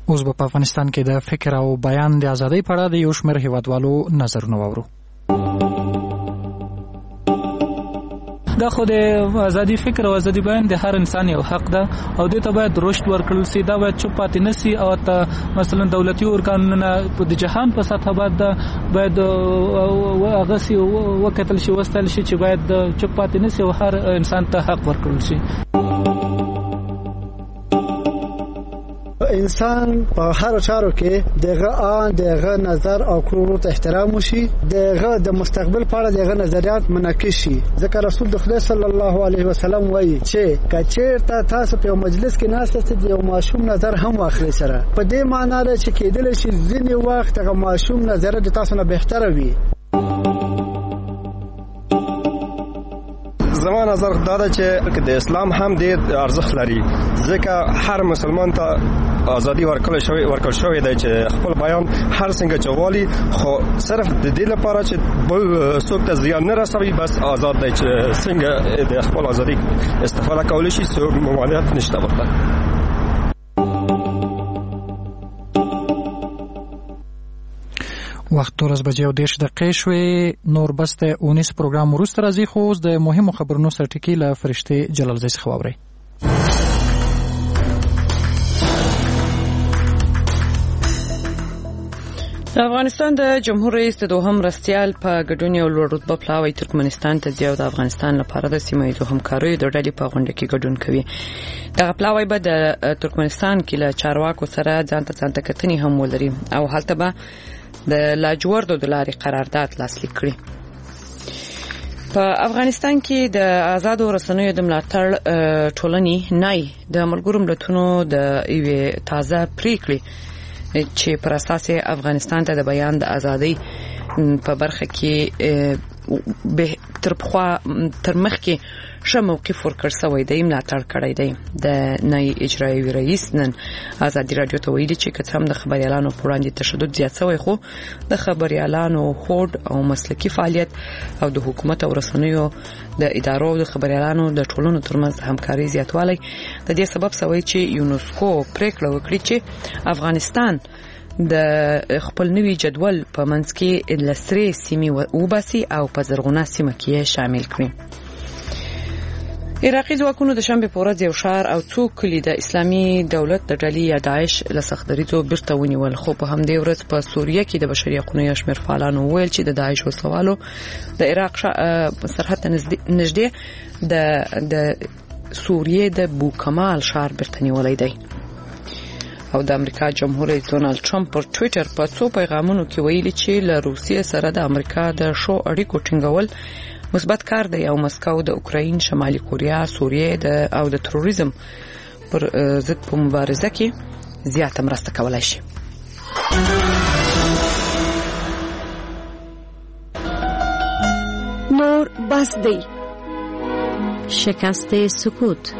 اوس په افغانستان کې د فکر او بیان د ازادۍ په اړه د یو شمېر هیوادوالو نظرونه واورو. دا خو د ازادي فکر او ازادي بیان د هر انسان یو حق ده او دې ته باید رشد ورکړل شي. دا باید چوپ پاتې نه شي او ته مثلا دولتي ارګانونه د جهان په سطح باید باید هغه شي وکتل شي وستل شي چې باید چوپ پاتې نه شي او هر انسان ته حق ورکړل شي. انسان په هر چارو کې دغه آن دغه نظر او کړو ته احترام وشي، دغه د مستقبل په اړه دغه نظریات منعکس شي. ځکه رسول الله صلی الله علیه وسلم وایي چې کچېرته تاسو په مجلس کې ناست د یو ماشوم نظر هم واخلئ سره، په دې معنی ده چې کېدل شي ځینې وخت هغه ماشوم نظر د تاسو نه بهتره وي. زما نظر دا ده چې د اسلام هم ډېر ارزښت لري، ځکه هر مسلمان ته ازادي ورکړل شوی ورکړل شوی دی چې خپل بیان هر څنګه چوالي، خو صرف د دې لپاره چې بل څوک ته زیان نه رسوي، بس آزاد دی چې څنګه د خپل ازادي استفاده کولی شي، څوک ممانعت نشته ورته. وخت دولس بجې او دېرش دقیقې شوې. نور بس د اونیس پروګرام وروسته راځي، خو اوس د مهمو خبرونو سرټکي له فرشتې جلالزۍ څخه واورئ. د افغانستان د جمهور رئیس د دوهم مرستیال په ګډون یو لوړ رتبه پلاوی ترکمنستان ته ځي او د افغانستان لپاره د سیمه ییزو همکاریو د ډلې په غونډه کې ګډون کوي. دغه پلاوی به د ترکمنستان کې له چارواکو سره ځان ته ځان ته کتنې هم ولري او هلته به د لاجوردو د لارې قرارداد لاسلیک کړي. په افغانستان کې د آزادو رسنیو د ملاتړ ټولنې نای د ملګرو ملتونو د یوې تازه پریکړې چې پر اساس افغانستان ته د بیان د ازادۍ په برخه کې به تر پخوا تر مخکې ښه موقف ورکړ شوی دی، ملاتړ کړی دی. د نای اجرایي رئیس نن ازادي راډیو ته ویلي چې که هم د خبريالانو پر وړاندې تشدد زیات شوی، خو د خبريالانو هوډ او مسلکي فعالیت او د حکومت او رسنیو د ادارو د خبريالانو د ټولنو ترمنځ همکاري زیاتوالی د دې سبب شوی چې یونسکو پریکړه وکړي چې افغانستان د خپل نوي جدول په منځ کې لسرې سیمې وباسي او په زرغونه سیمه کې شامل کړي. عراقي ځواکونو د شنبه په ورځ یو ښار او څو کلي د اسلامي دولت د ډلې یا داعش له سختدریځو بیرته ونیول، خو په همدې ورځ په سوریه کې د بشري حقوقو یو شمېر فعالانو وویل چې د داعش وسلوالو د عراق سرحد ته نږدې د د سوریه د بوکمال ښار بیرته نیولی دی. او د امریکا جمهور رئیس ډونالد ټرمپ پر ټوئیټر په څو پیغامونو کې ویلي چې له روسیې سره د امریکا د شو اړیکو ټینګول مثبت کار دی او مسکو د اوکراین، شمالي کوریا، سوریه د او د تروریزم پر ضد په مبارزه کې زیاته مرسته کولای شي. نور بس دی شکست سکوت.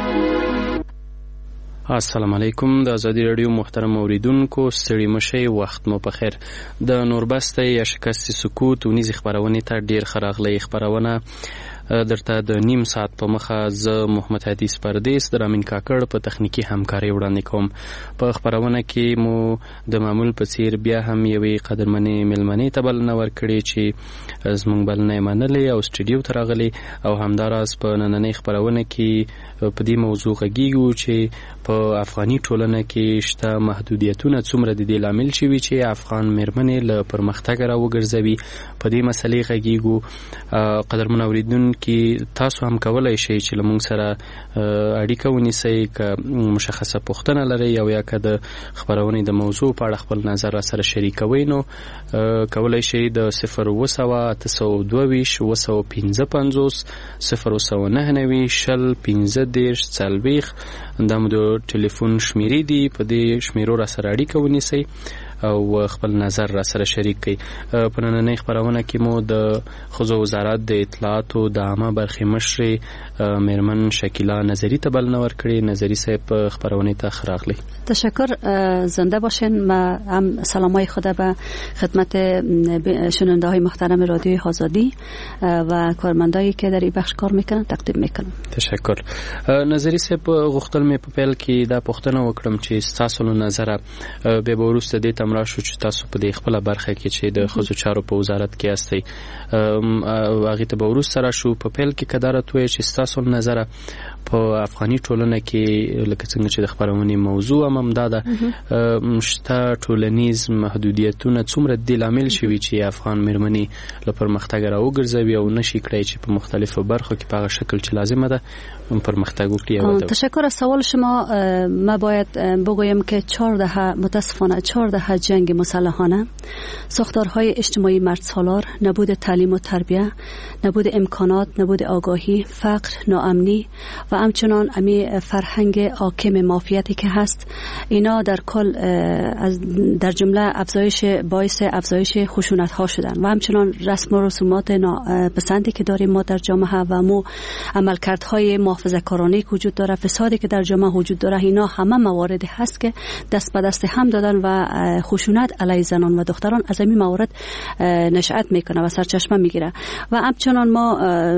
السلام علیکم. د ازادي رادیو محترم اوریدونکو، ستړي مشئ، وخت مو په خیر. د نوربسته یا شکست سکوت ونیزي خبرونه ته ډیر خراغلی خبرونه درته د نیم ساعت په مخه ز محمد حدیث پردیس د رامین کاکړ په تخنیکی همکاري وړاندې کوم. په خبرونه کې مو د معمول په څیر بیا هم یوې قدرمنې ملمنې ته بلنه ورکړې چې زموږ بلنه یې منلې او سټوډیو ته راغلي او همداراز په نننۍ خبرونه کې په دې موضوع غږیږو چې په افغاني ټولنه کې شته محدودیتونه څومره د دې لامل شوي چې افغان مېرمنې له پرمختګ راوګرځوي. په دې مسلې غږیږو. قدرمن اوریدونکو کې تاسو هم کولای شئ چې له موږ سره اړیکه ونیسئ که مشخصه پوښتنه لرئ او یا که د خبرونې د موضوع په اړه خپل نظر سره شریکوئ، نو کولای شئ د صفر اوه سوه اته سوه دوه ویشت اوه سوه پنځه پنځوس صفر اوه سوه نهه نوي شل پنځه دېرش څلوېښت دا مو د ټلیفون شمیرې دي. په دې شمیرو را سره اړیکه ونیسئ او خپل نظر را سره شریک کړي. په نننۍ خبرونه کې مو د ښځو وزارت د اطلاعات او د عامه برخې مشرې میرمن شکیلا نظری ته بلنه ورکړې. نظری صاحب خبرونه ته خراغلی. تشکر، زنده باشین. ما هم سلامای خود به خدمت شنونده های محترم رادیوی آزادی و کارمندایی که در این بخش کار میکنن تقدیم میکنم. تشکر. نظری صاحب غوښتل مې په پیل کې دا پوښتنه وکړم چې تاسو له نظره به وروسته د تمرا شو چې تاسو په دې خپل برخه کې چې د ښځو چارو په وزارت کې یاستئ، هغه ته به وروسته راشو. په پیل کې کدارت وې چې تاسو له نظره په افغاني ټولنه کې لکه څنګه چې د خبرونې موضوع هم دا ده، شته ټولنیز محدودیتونه څومره د لامل شوي چې افغان میرمنې له پرمختګ راوګرځوي او نشي کړی چې په مختلفو برخو کې په هغه شکل چې لازمه ده پرمختګ وکړي. تشکر از سوال شما. ما باید بگویم که چهار دهه متاسفانه چهار دهه جنگ مسلحانه، ساختارهای اجتماعی مرد سالار، نبود تعلیم و تربیت، نبود امکانات، نبود آگاهی، فقر، ناامنی و همچنان امی فرهنگ حاکم مافیاتی که هست، اینا در کل از در جمله افزایش باعث افزایش خشونت ها شدن و همچنان رسم و رسومات ناپسندی که داریم ما در جامعه و مو عملکردهای محافظه‌کارانه که وجود داره، فسادی که در جامعه وجود داره، اینا همه مواردی هست که دست به دست هم دادن و خشونت علیه زنان و دختران از این موارد نشأت میکنه و سرچشمه میگیره. و همچنان ما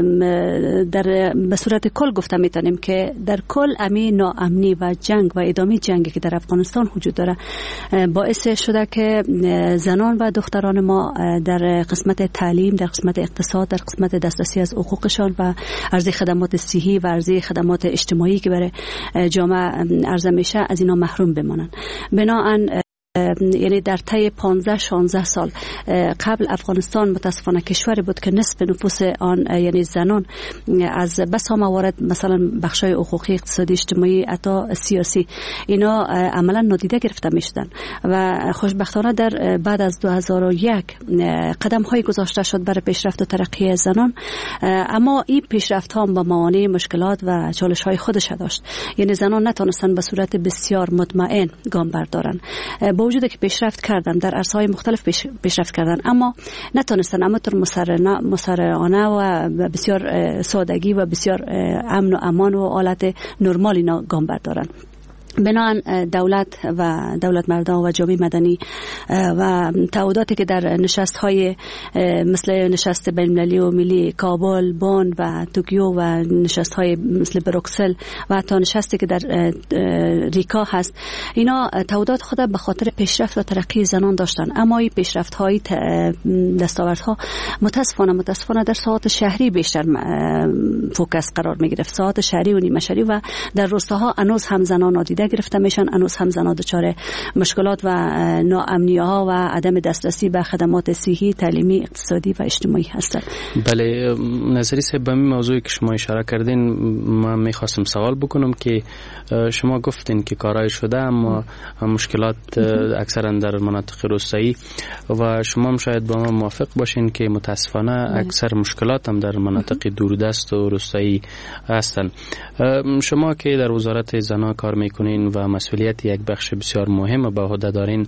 در به صورت کل گفته میتونیم که در کل امی ناامنی و جنگ و ادامه جنگی که در افغانستان وجود داره باعث شده که زنان و دختران ما در قسمت تعلیم، در قسمت اقتصاد، در قسمت دسترسی از حقوقشان و عرضه خدمات صحی و عرضه خدمات اجتماعی که برای جامعه عرضه میشه از اینا محروم بمانند. بنابراین یعنی در طی پانزده شانزده سال قبل افغانستان متاسفانه کشوری بود که نصف نفوس آن یعنی زنان از بسا موارد مثلا بخشای حقوقی، اقتصادی، اجتماعی، حتی سیاسی اینا عملا نادیده گرفته میشدن و خوشبختانه در بعد از دو هزار و یک قدم های گذاشته شد برای پیشرفت و ترقی زنان، اما این پیشرفت ها با موانع، مشکلات و چالش های خودش داشت. یعنی زنان نتونستن به صورت بسیار مطمئن گام بردارن، با وجود که پیشرفت کردن در عرصه‌های مختلف پیش پیشرفت کردن، اما نتونستن اما طور مسرعانه و بسیار سادگی و بسیار امن و امان و حالت نرمال اینا گام بردارن. بنابراین دولت و دولت مردان و جامعه مدنی و تعهداتی که در نشست‌های مثل نشست بین‌المللی و ملی کابل، بن و توکیو و نشست‌های مثل بروکسل و حتی نشستی که در ریکا هست، اینا تعهدات خود به خاطر پیشرفت و ترقی زنان داشتن، اما این پیشرفت‌های دستاوردها متاسفانه متاسفانه در ساحات شهری بیشتر فوکس قرار می‌گرفت، ساحات شهری و نیمه شهری، و در روستاها هنوز هم زنان نادیده گرفته میشن، هنوز هم زنان دچار مشکلات و ناامنی ها و عدم دسترسی به خدمات صحی، تعلیمی، اقتصادی و اجتماعی هستند. بله، نظری صاحب به این موضوعی که شما اشاره کردین من میخواستم سوال بکنم که شما گفتین که کارای شده اما مشکلات اکثرا در مناطق روستایی و شما هم شاید با ما موافق باشین که متاسفانه اکثر مشکلات هم در مناطق دوردست و روستایی هستند. شما که در وزارت زنان کار میکنین و مسئولیت یک بخش بسیار مهم به عهده دارین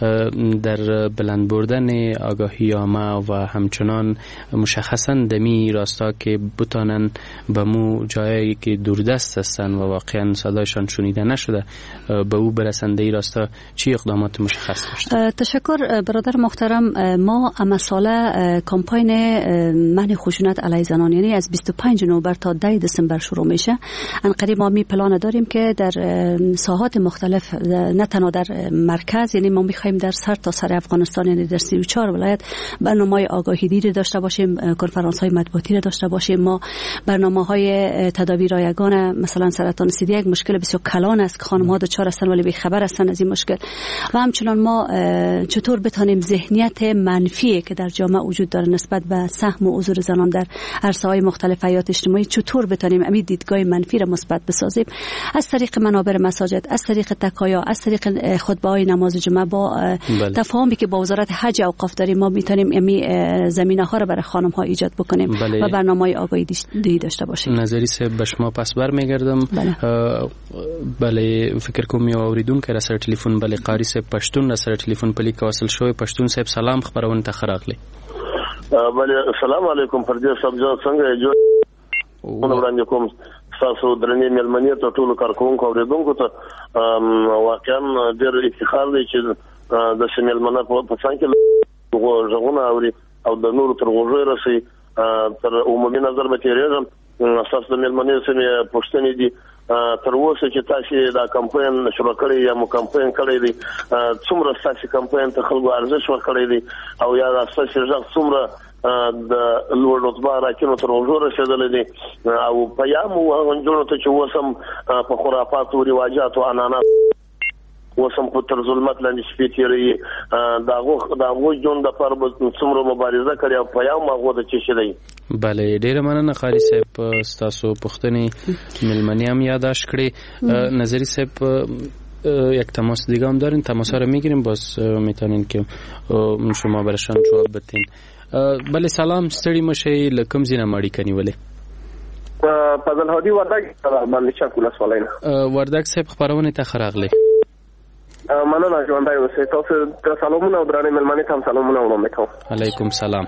در بلند بردن آگاهی عامه و همچنان مشخصا دمی راستا که بتانن به مو جایی که دوردست هستن و واقعا صدایشان شنیده نشده به او برسنده ای راستا چی اقدامات مشخص داشته؟ تشکر برادر محترم. ما اما ساله کمپاین منع خشونت علیه زنان یعنی از بیست و پنج نوامبر تا ده دسامبر شروع میشه. ان قریب ما می پلان داریم که در ساحات مختلف نه تنها در مرکز، یعنی ما می‌خوایم در سر تا سر افغانستان یعنی در سی و چهار ولایت برنامه‌های آگاهی دیری داشته باشیم، کنفرانس‌های مطبوعاتی را داشته باشیم. ما برنامه‌های تداوی رایگان مثلا سرطان ثدی یک مشکل بسیار کلان است که خانم‌ها دچار هستند ولی بی‌خبر هستند از این مشکل، و همچنان ما چطور بتونیم ذهنیت منفی که در جامعه وجود داره نسبت به سهم و حضور زنان در عرصه‌های مختلف حیات اجتماعی چطور بتونیم امید دیدگاه منفی را مثبت بسازیم از طریق منابع مساجد، از طریق تکایا، از طریق خطبه های نماز جمعه با بله. تفاهمی که با وزارت حج اوقاف داریم ما میتونیم امی زمینه ها رو برای خانم ها ایجاد بکنیم بله. و برنامه آگاهی داشته باشیم. نظری صاحب به شما پس برمیگردم. بله, بله فکر کوم یو اوریدونکو را سره ټلیفون بله قاری صاحب پښتون را سره ټلیفون په لیک وصل شوی. پښتون صاحب سلام خبرونه ته خراغلی. بله السلام علیکم پردیس صاحب جان څنګه جو وړاندې کوم تاسو درنې ملمنې ته ټول کارکونکو اوریدونکو ته واقعا ډېر افتخار دی چې د شمال منه په څنګه کې غوږونه اوري او د نور تر غوږه رسي تر عمومي نظر به تیریږم اساس د ملمنې سمې پښتنې دي تر اوسه چې تاسو دا کمپاین شروع کړی یا مو کمپاین کړی دی څومره تاسو کمپاین ته خلکو ارزښت ورکړی دی او یا تاسو ژغ څومره د لوړ رتبه راکینو تر وګړو رسیدلې دي او پیام او انجونو ته چې وسم په خرافات او رواجات او انانات وسم په تر ظلمت لاندې سپیتيري داغه داغه جون د پر څومره مبارزه کړي او پیام هغه د چي شي. بله ډیره مننه خالي صاحب تاسو پښتني ملمنې هم یاداش کړی. نظری صاحب یک تماس دیگه هم دارین، تماس رو میگیریم باز میتونین که شما برشان جواب بدین. بله سلام ستړي مشي لکم زینه ماړی کني ولې فضل هادي وردګ باندې چا کوله سوالینه وردګ صاحب خبرونه ته خراغله مننه ژوندای اوسئ. تاسو ته سلامونه او درنې ملمنې ته سلامونه وړاندې کوم. علیکم سلام.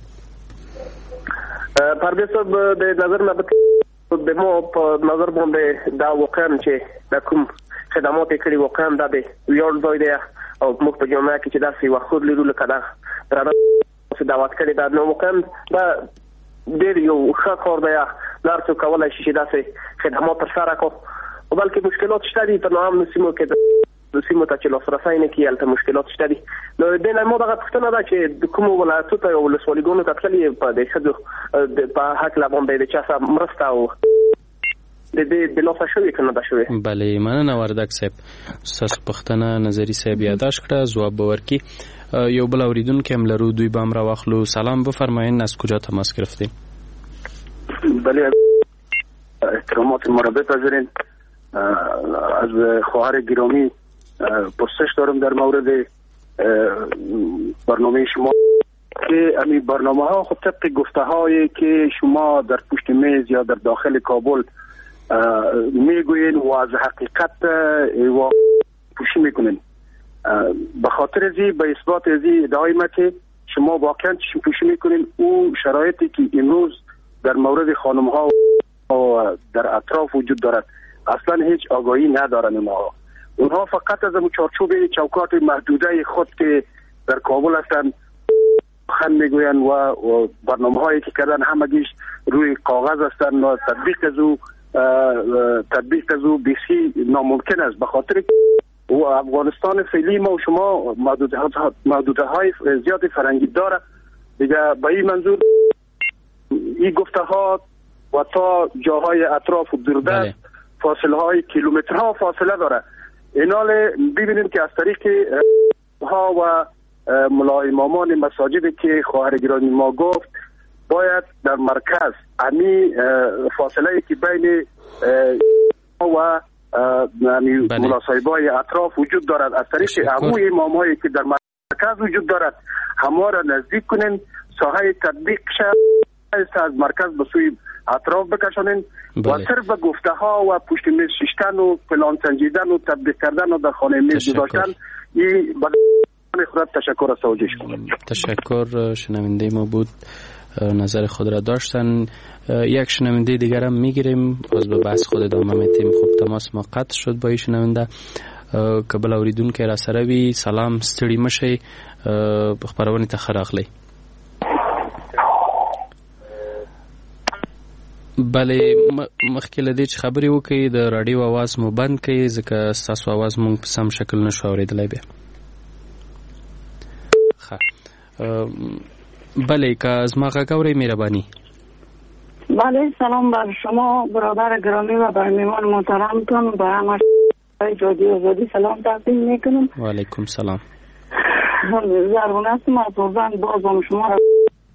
پردیس صاحب د نظر نه د مو په نظر باندې دا وقایع چې د کوم خدمات کړي وقایع د ویاړ ځای دی او موږ په جامعه کې چې دا سی وخت لیدو لکه دا درنه دعوت کړي دا نو مکان دا ډېر یو ښه کار دی لار څو کولای شي چې داسې خدمات تر سره کو او بلکې مشکلات شته دي په نوام سیمو کې د سیمو ته چې لاسرسی نه کیږي البته مشکلات شته دي. نو د نه مو دغه پښتنه ده چې د کوم ولایتو ته او لسوالګونو ته تللی په دې څه په حق لا باندې د چا سره مرسته او د دې د لاسه شوی کنه دا شوی. بله مننه وردګ صاحب تاسو پښتنه نظری صاحب یاداش کړه جواب ورکړي. یو بل اوریدونکو هم لرو دوی بام را واخلو. سلام بفرمایید از کجا تماس گرفتین؟ بله احترامات مربوط پذیرین. از خواهر گرامی پرسش دارم در مورد برنامه شما که امی برنامه ها خب طبق گفته هایی که شما در پشت میز یا در داخل کابل میگوین و از حقیقت و پوشی میکنین. به خاطر ازی به اثبات ازی ادعای ما که شما واقعا چشم پوشی میکنین او شرایطی که امروز در مورد خانم ها و در اطراف وجود دارد اصلا هیچ آگاهی ندارن اونها. اونها فقط از اون چارچوب چوکات محدوده خود که در کابل هستن خن میگوین و برنامه هایی که کردن همگیش روی کاغذ هستن و تطبیق از او تطبیق از او بیسی ناممکن است. به خاطر و افغانستان فعلی ما و شما محدوده های زیاد فرنگی داره دیگه. به این منظور این گفته ها و تا جاهای اطراف و دوردست فاصله های کیلومترها فاصله داره. اینال ببینیم که از طریق ها و ملا امامان مساجدی که خواهر گرامی ما گفت باید در مرکز امی فاصله که بین و ملا صاحبای اطراف وجود دارد از طریق همون امامایی که در مرکز وجود دارد همه را نزدیک کنین، ساحه تطبیق شد از مرکز به سوی اطراف بکشانین و صرف به گفته ها و پشت میز شیشتن و پلان سنجیدن و تطبیق کردن و در خانه میز گذاشتن این به خودت تشکر از توجیهش کنم. تشکر. شنونده ما بود نظر خود را داشتن. یک شنونده دیگر هم میگیریم باز به بحث خود ادامه میتیم. خب تماس ما قطع شد با این شنونده. قبل اوریدون که را سره وی سلام ستړي مشي خبرونه ته خراغلی. بله مخکې لدې چې خبرې وکړي د رادیو आवाज مو بند کړئ ځکه تاسو आवाज مونږ په سم شکل نشو اورېدلی بیا. ښه بله که از ما غږ اورئ مهرباني. بله سلام بر شما برادر گرامی و بر میهمان محترمتون و همه جادی آزادی سلام تقدیم میکنم. و علیکم سلام. زرغونه هستم از اردن. باز هم شما را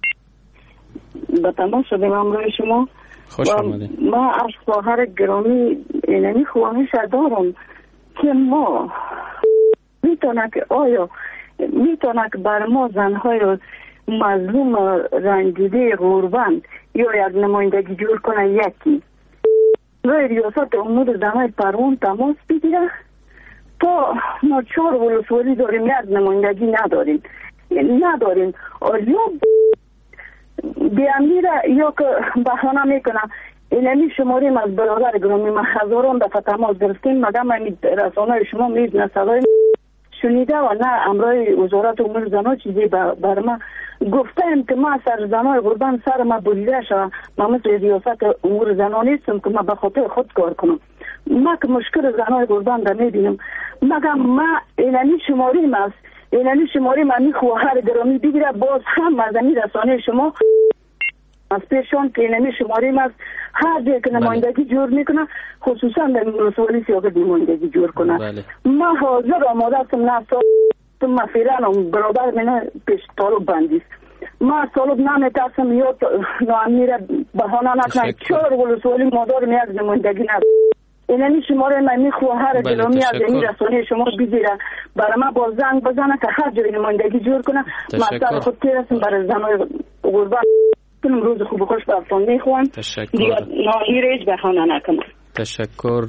به تماس شدیم همراه شما. خوش آمدید. ما از خواهر گرامی اینمی خواهش دارم که ما میتونه که آیا میتونه که بر ما زنهای مظلوم رنجیده غربند یا یک نمایندگی جور کنه یکی روی ریاست امور زنهای پروان تماس بگیره تا ما چهار ولسوالی داریم یک نمایندگی نداریم نداریم یا بیامیره یا که بحانه میکنه اینمی شماریم از برادر گرامی ما هزاران دفعه تماس گرفتیم مگه من رسانه شما میدونه صدای شنیده و نه امرای وزارت امور زنها چیزی بر ما گفتم که ما سر زنهای غربان سر ما بریده شد ما مثل ریاست امور زنها نیستم که ما به خاطر خود کار کنم ما که مشکل زنهای غربان را میبینم مگه ما اینمی شماریم است اینمی شماریم امی خواهر گرامی بگیره باز هم از امی رسانه شما از پیشان که اینمی شماریم است هر جای که نمایندگی جور میکنه خصوصا در ولسوالی سیاق نمایندگی جور کنه بله. ما حاضر آماده هستم نه ما فیرانم برابر منه پیش طالب بندیست ما طالب نمیترسم یا نامیره بحانه نکنم چهار ولسوالی مادار میاد نمایندگی ند اینمی شماره من میخواهر گرامی از این رسانه شما بگیره برای ما با زنگ بزنه که هر جای نمایندگی جور کنه مثلا خود تیرسیم برای زنهای غربت کنم روز خوب خوش براتون میخوام دیگر ناهی ریج بحانه نکنم. تشکر.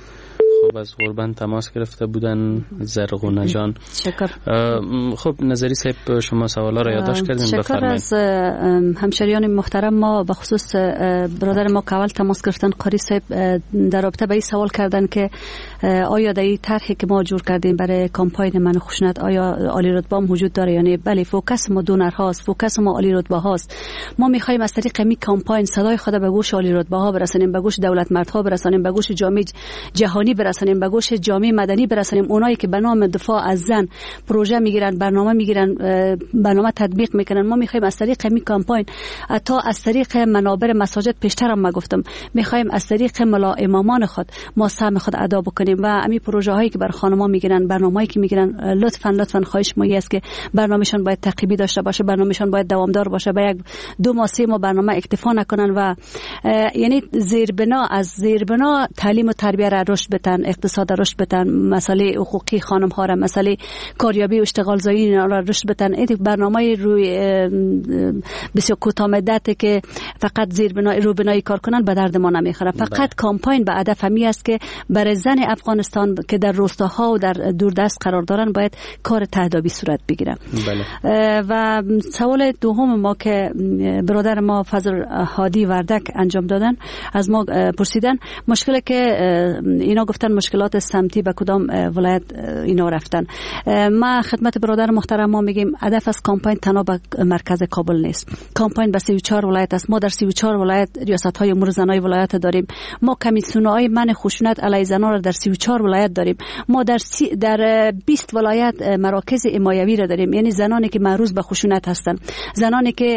خب از غربان تماس گرفته بودن زرغونه جان. شکر. خب نظری صاحب شما سوالا را یادداشت کردین بفرمایید. شکر از همشریان محترم ما به خصوص برادر ما که اول تماس گرفتن قاری صاحب در رابطه به این سوال کردن که آیا در این طرحی که ما جور کردیم برای کمپاین من خشونت آیا عالی رتبه هم وجود داره؟ یعنی بله فوکس ما دونر هاست، فوکس ما عالی رتبه هاست. ما میخوایم از طریق می کمپاین صدای خود به گوش عالی رتبه ها برسانیم، به گوش دولت مردها برسانیم، به گوش جامعه جهانی برسانیم، به گوش جامعه مدنی برسانیم. اونایی که به نام دفاع از زن پروژه میگیرن، برنامه میگیرن، برنامه تطبیق میکنن. ما میخوایم از طریق می کمپاین تا از طریق منابر مساجد پیشتر هم ما گفتم میخوایم از طریق ملا امامان خود ما سهم خود ادا بکنیم و امی پروژه هایی که بر خانما میگیرن، برنامه‌ای که میگیرن، لطفاً لطفاً خواهش ما است که برنامه‌شان باید تعقیبی داشته باشه، برنامه‌شان باید دوامدار باشه، به یک دو ماه سه ماه برنامه اکتفا نکنن و یعنی زیربنا از زیربنا تعلیم و تربیت را رشد بدن، اقتصاد را رشد بدن، مسئله حقوقی خانم ها را، مسئله کاریابی و اشتغال زایی را رشد بدن. این برنامه روی بسیار کوتاه مدت که فقط زیربنا رو بنای کار کنن به درد ما نمیخوره. فقط کمپاین به هدف همی است که برای زن افغانستان که در روستاها و در دوردست قرار دارن باید کار تهدابی صورت بگیره. بله. و سوال دوم ما که برادر ما فضل هادی وردک انجام دادن از ما پرسیدن مشکلی که اینا گفتن مشکلات سمتی به کدام ولایت اینا رفتن. ما خدمت برادر محترم ما میگیم هدف از کمپاین تنها به مرکز کابل نیست. کمپاین به سی و چهار ولایت است. ما در سی و چهار ولایت ریاست های امور زنای ولایت داریم. ما کمیسیون‌های من خشونت علیه زنان را در سی و چهار ولایت داریم. ما در سی در بیست ولایت مراکز حمایوی را داریم، یعنی زنانی که معروض به خشونت هستند، زنانی که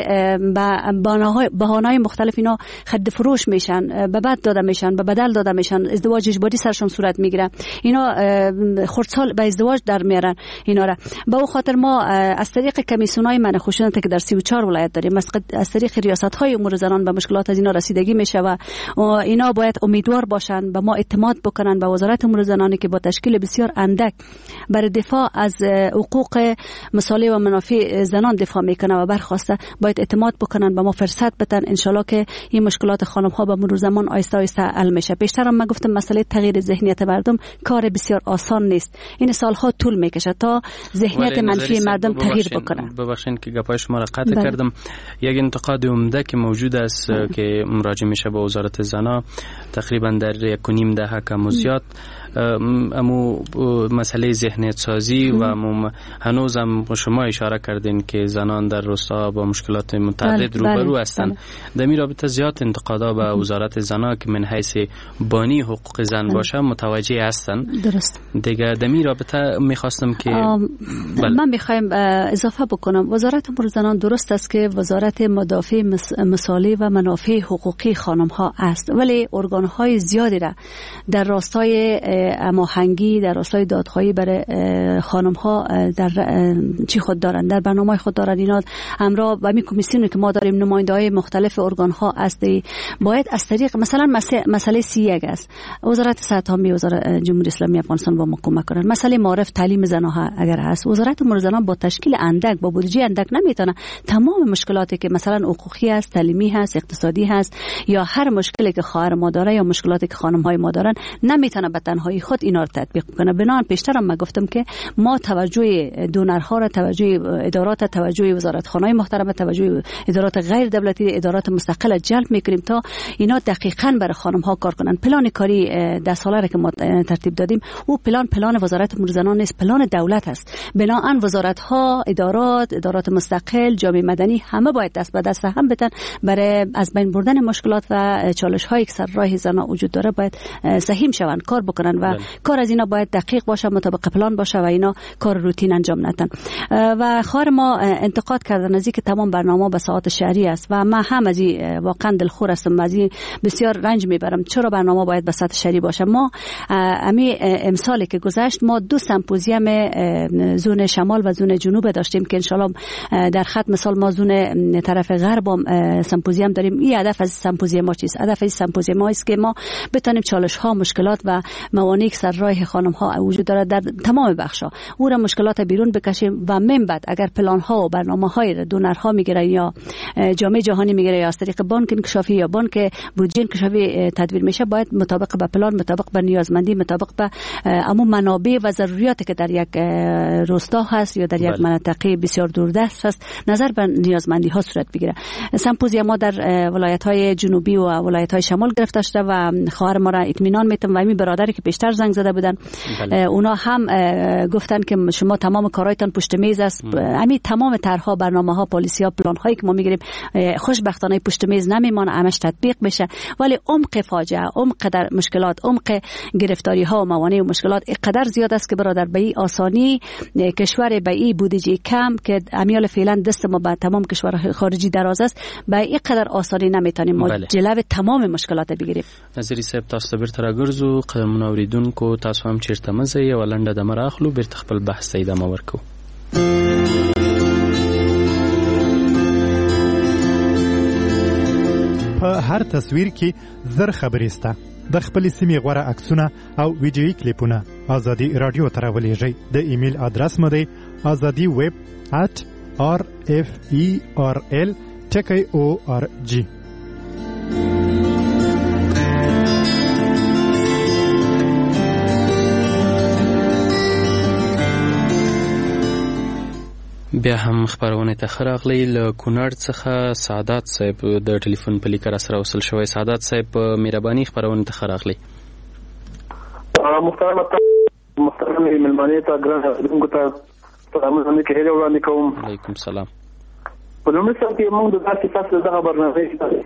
به بهانه‌های مختلف اینا خد فروش میشن، به بد داده میشن، به بدل داده میشن، ازدواج اجباری سرشون صورت میگیره، اینا خردسال به ازدواج در میارن اینا را. به اون خاطر ما از طریق کمیسیون‌های من خشونت که در سی و چهار ولایت داریم از طریق ریاست‌های امور زنان به مشکلات از اینا رسیدگی میشه و اینا باید امیدوار باشن، به ما اعتماد بکنن، به وزارت امور زنانی که با تشکیل بسیار اندک برای دفاع از حقوق مصالح و منافع زنان دفاع میکنه و برخواسته باید اعتماد بکنن، به ما فرصت بدن. ان شاء الله که این مشکلات خانم ها به مرور زمان آیسته آیسته حل میشه. پیشتر هم من گفتم مسئله تغییر ذهنیت مردم کار بسیار آسان نیست. این سالها طول میکشه تا ذهنیت منفی مردم تغییر بکنه. ببخشید که گپای شما را قطع بله. کردم. یک انتقاد عمده که موجود است بله. که مراجعه میشه به وزارت زنا تقریبا در یک و نیم دهه کم و زیاد امو مسئله ذهنیت سازی و هنوز هم شما اشاره کردین که زنان در روستا با مشکلات متعدد روبرو هستند. در این رابطه زیاد انتقادا به وزارت زنا که من حیث بانی حقوق زن باشه متوجه هستند. درست. دیگه در این رابطه میخواستم که بل. من میخوایم اضافه بکنم وزارت امور زنان درست است که وزارت مدافع مصالح و منافع حقوقی خانم ها است، ولی ارگان های زیادی را در راستای هماهنگی در راستای دادخواهی برای خانم ها در چی خود دارند، در برنامه خود دارند. اینا همراه با می کمیسیونی که ما داریم نماینده‌های مختلف ارگان ها است، باید از طریق مثلا مسئله سی یک است، وزارت صحت عامه وزارت جمهوری اسلامی افغانستان با ما کمک کنند. مسئله معرف تعلیم زنها اگر هست، وزارت امور زنان با تشکیل اندک با بودجه اندک نمیتونه تمام مشکلاتی که مثلا حقوقی هست، تعلیمی هست، اقتصادی هست یا هر مشکلی که خواهر ما داره یا مشکلاتی که خانم های ما دارن نمیتونه به تنهایی خود اینا رو تطبیق کنه. بنابراین پیشترم ما گفتم که ما توجه دونرها را، توجه ادارات، توجه وزارتخانه‌های محترم، توجه ادارات غیر دولتی، ادارات مستقل جلب میکنیم تا اینا دقیقاً برای خانم ها کار کنن. پلان کاری ده ساله را که ما ترتیب دادیم او پلان پلان وزارت امور زنان نیست، پلان دولت است. بنابراین وزارت ها، ادارات، ادارات مستقل، جامعه مدنی همه باید دست به دست هم بدن برای از بین بردن مشکلات و چالش هایی که سر راه زنان وجود داره باید سهیم شوند، کار بکنن و بله. کار از اینا باید دقیق باشه، مطابق پلان باشه و اینا کار روتین انجام ندن. و خواهر ما انتقاد کردن از اینکه تمام برنامه به ساعات شهری است و من هم از این واقعا دلخور هستم، از این بسیار رنج میبرم. چرا برنامه باید به ساعت شهری باشه؟ ما امی امسالی که گذشت ما دو سمپوزیوم زون شمال و زون جنوب داشتیم که انشالله در خط مثال ما زون طرف غرب هم سمپوزیوم داریم. این هدف از سمپوزیوم ما چیست؟ هدف از سمپوزیوم ما است که ما بتونیم چالش ها، مشکلات و موانعی که سر راه خانم ها وجود داره در تمام بخشا او را مشکلات بیرون بکشیم و من بعد اگر پلان ها و برنامه های دونرها میگیره یا جامعه جهانی میگیره یا از طریق بانک انکشافی یا بانک بودجه انکشافی تدویر میشه، باید مطابق به پلان، مطابق به نیازمندی، مطابق به اما منابع و ضروریاتی که در یک روستا هست یا در یک منطقه بسیار دوردست هست نظر به نیازمندی ها صورت بگیره. سمپوزیوم ما در ولایت های جنوبی و ولایت های شمال گرفته شده و خواهر ما را اطمینان میتم و همین برادری که پیشتر زنگ زده بودن بله. اونا هم گفتن که شما تمام کارهایتان پشت میز است. همین تمام طرحها، برنامه‌ها، پالیسی‌ها، پلان‌هایی که ما میگیریم خوشبختانه پشت میز نمیمونه، همش تطبیق میشه. ولی عمق فاجعه، عمق در مشکلات، عمق گرفتاری‌ها و موانع و مشکلات اینقدر زیاد است که برادر به این آسانی کشور به این بودجه کم که امیال فعلا دست ما به تمام کشورهای خارجی دراز است، به این قدر آسانی نمیتونیم ما بله. جلوه تمام مشکلات بگیریم. نظری صاحب تاسو بیرته راګرځو قدمونه اوریدونکو تاسو هم چیرته مزه یو لنډه د مراخلو بیرته خپل بحث ته ادامه ورکو. په هر تصویر کې زر خبرې سته. د خپل سیمې غوړه عکسونه او ویډیویي کلیپونه ازادي رادیو ته راولېږئ. د ایمیل ادرس مو دی ازادي ویب at r f e r l ټکی او ار جی. بیا هم خبرونه ته خراغلی له کونړ څخه سعادت صاحب د ټلیفون په لیکه را سره وصل شوی. سعادت صاحب مهرباني خبرونه ته خراغلی. محترم محترم ملمانه ته ګران دغه ته سلامونه کوي وړاندې کوم. علیکم سلام. په لومړي سر کې موږ د داسې فصل دغه برنامه